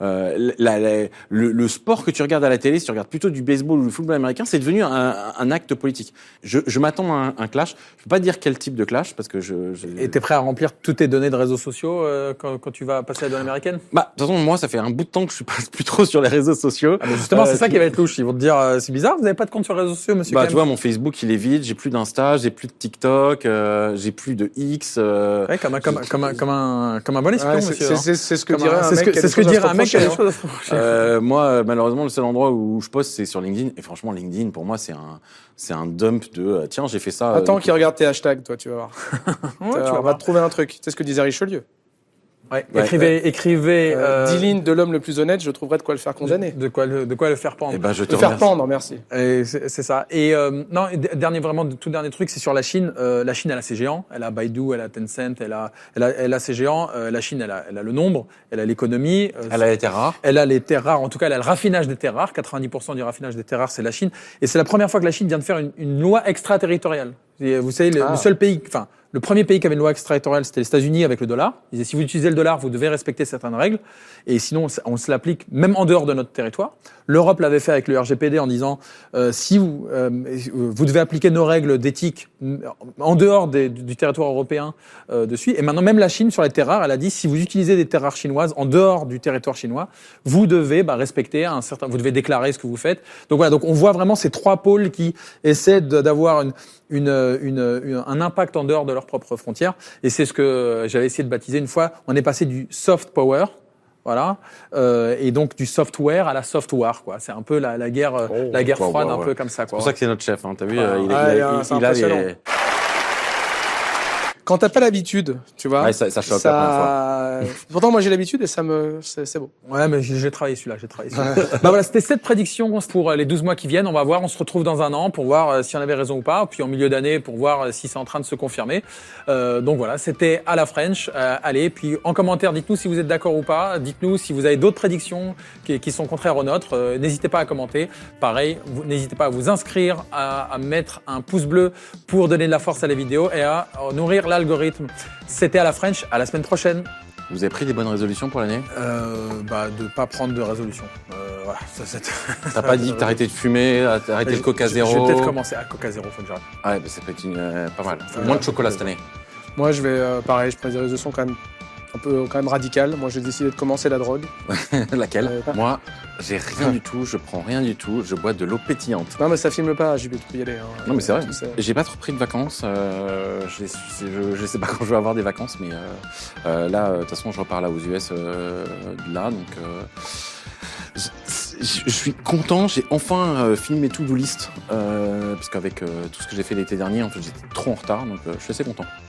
[SPEAKER 1] Le sport que tu regardes à la télé, si tu regardes plutôt du baseball ou du football américain, c'est devenu un acte politique. Je m'attends à un clash. Je peux pas dire quel type de clash parce que
[SPEAKER 3] Et t'es prêt à remplir toutes tes données de réseaux sociaux quand tu vas passer à la donne américaine?
[SPEAKER 1] De toute façon, moi, ça fait un bout de temps que je suis pas plus trop sur les réseaux sociaux.
[SPEAKER 3] Mais justement, c'est ça qui va être louche. Ils vont te dire, c'est bizarre, vous n'avez pas de compte sur les réseaux sociaux, monsieur.
[SPEAKER 1] Tu vois, mon Facebook, il est vide. J'ai plus d'Insta, j'ai plus de TikTok, j'ai plus de X.
[SPEAKER 3] Ouais, comme un bon espion, monsieur.
[SPEAKER 2] C'est ce que dirait un mec.
[SPEAKER 3] C'est ce que dirait un mec qui a des choses à se reprocher.
[SPEAKER 1] Moi, malheureusement, le seul endroit où je poste, c'est sur LinkedIn. Et franchement, LinkedIn, pour moi, c'est un dump de tiens, j'ai fait ça.
[SPEAKER 2] Attends qu'il regarde tes hashtags, toi, tu vas voir. On va te trouver un truc. C'est ce que disait Richelieu.
[SPEAKER 3] Ouais.
[SPEAKER 1] Ouais.
[SPEAKER 3] Écrivez
[SPEAKER 2] 10 lignes de l'homme le plus honnête, je trouverais de quoi le faire condamner.
[SPEAKER 3] de quoi le faire pendre.
[SPEAKER 1] Eh ben, je te
[SPEAKER 2] Le faire
[SPEAKER 1] remercie.
[SPEAKER 2] pendre, merci.
[SPEAKER 3] Et c'est ça. Et non, et tout dernier truc, c'est sur la Chine. La Chine, elle a ses géants. Elle a Baidu, elle a Tencent, elle a ses géants. La Chine, elle a le nombre, elle a l'économie.
[SPEAKER 1] Elle a les terres rares.
[SPEAKER 3] Elle a les terres rares. En tout cas, elle a le raffinage des terres rares. 90% du raffinage des terres rares, c'est la Chine. Et c'est la première fois que la Chine vient de faire une loi extraterritoriale. Et vous savez, le seul pays, enfin, le premier pays qui avait une loi extraterritoriale, c'était les États-Unis avec le dollar. Ils disaient, si vous utilisez le dollar, vous devez respecter certaines règles. Et sinon, on se l'applique même en dehors de notre territoire. L'Europe l'avait fait avec le RGPD en disant, si vous devez appliquer nos règles d'éthique en dehors du territoire européen dessus. Et maintenant, même la Chine, sur les terres rares, elle a dit, si vous utilisez des terres rares chinoises en dehors du territoire chinois, vous devez respecter vous devez déclarer ce que vous faites. Donc voilà, donc on voit vraiment ces trois pôles qui essaient d'avoir un impact en dehors de leurs propres frontières. Et c'est ce que j'avais essayé de baptiser une fois. On est passé du soft power, voilà, et donc du software à la soft war, quoi. C'est un peu la guerre froide, un peu comme ça,
[SPEAKER 1] C'est
[SPEAKER 3] quoi.
[SPEAKER 1] pour ça que c'est notre chef, hein. T'as vu,
[SPEAKER 2] c'est
[SPEAKER 1] il a
[SPEAKER 2] impressionnant.
[SPEAKER 1] les...
[SPEAKER 2] Quand t'as pas l'habitude, tu vois.
[SPEAKER 1] Ouais, ça choque la première fois.
[SPEAKER 2] Pourtant, moi, j'ai l'habitude et c'est beau.
[SPEAKER 3] Ouais, mais j'ai travaillé celui-là, Bah voilà, c'était cette prédiction pour les 12 mois qui viennent. On va voir, on se retrouve dans un an pour voir si on avait raison ou pas, puis en milieu d'année pour voir si c'est en train de se confirmer. Donc voilà, c'était à la French. Allez, puis en commentaire, dites-nous si vous êtes d'accord ou pas. Dites-nous si vous avez d'autres prédictions qui sont contraires aux nôtres. N'hésitez pas à commenter. Pareil, n'hésitez pas à vous inscrire, à mettre un pouce bleu pour donner de la force à la vidéo et à nourrir l'algorithme. C'était à la French. À la semaine prochaine.
[SPEAKER 1] Vous avez pris des bonnes résolutions pour l'année?
[SPEAKER 3] De pas prendre de résolution. Voilà.
[SPEAKER 1] T'as pas dit que t'arrêtais de fumer, t'arrêtais le Coca Zéro?
[SPEAKER 3] Je vais peut-être commencer à Coca Zéro, faut que j'arrête.
[SPEAKER 1] Ouais, bah, ça peut être pas mal. Moins de chocolat cette année.
[SPEAKER 2] Moi, je vais, pareil, je prends des résolutions quand même radicales. Moi, j'ai décidé de commencer la drogue.
[SPEAKER 1] Laquelle? Moi, j'ai rien du tout, je prends rien du tout, je bois de l'eau pétillante.
[SPEAKER 2] Non, mais ça filme pas, JB, tu peux y aller. Hein.
[SPEAKER 1] Non, mais c'est vrai. J'ai pas trop pris de vacances. Je sais pas quand je vais avoir des vacances, mais là, de toute façon, je repars là aux US là, donc je suis content. J'ai enfin filmé To-Do List parce qu'avec tout ce que j'ai fait l'été dernier, en fait, j'étais trop en retard, donc je suis assez content.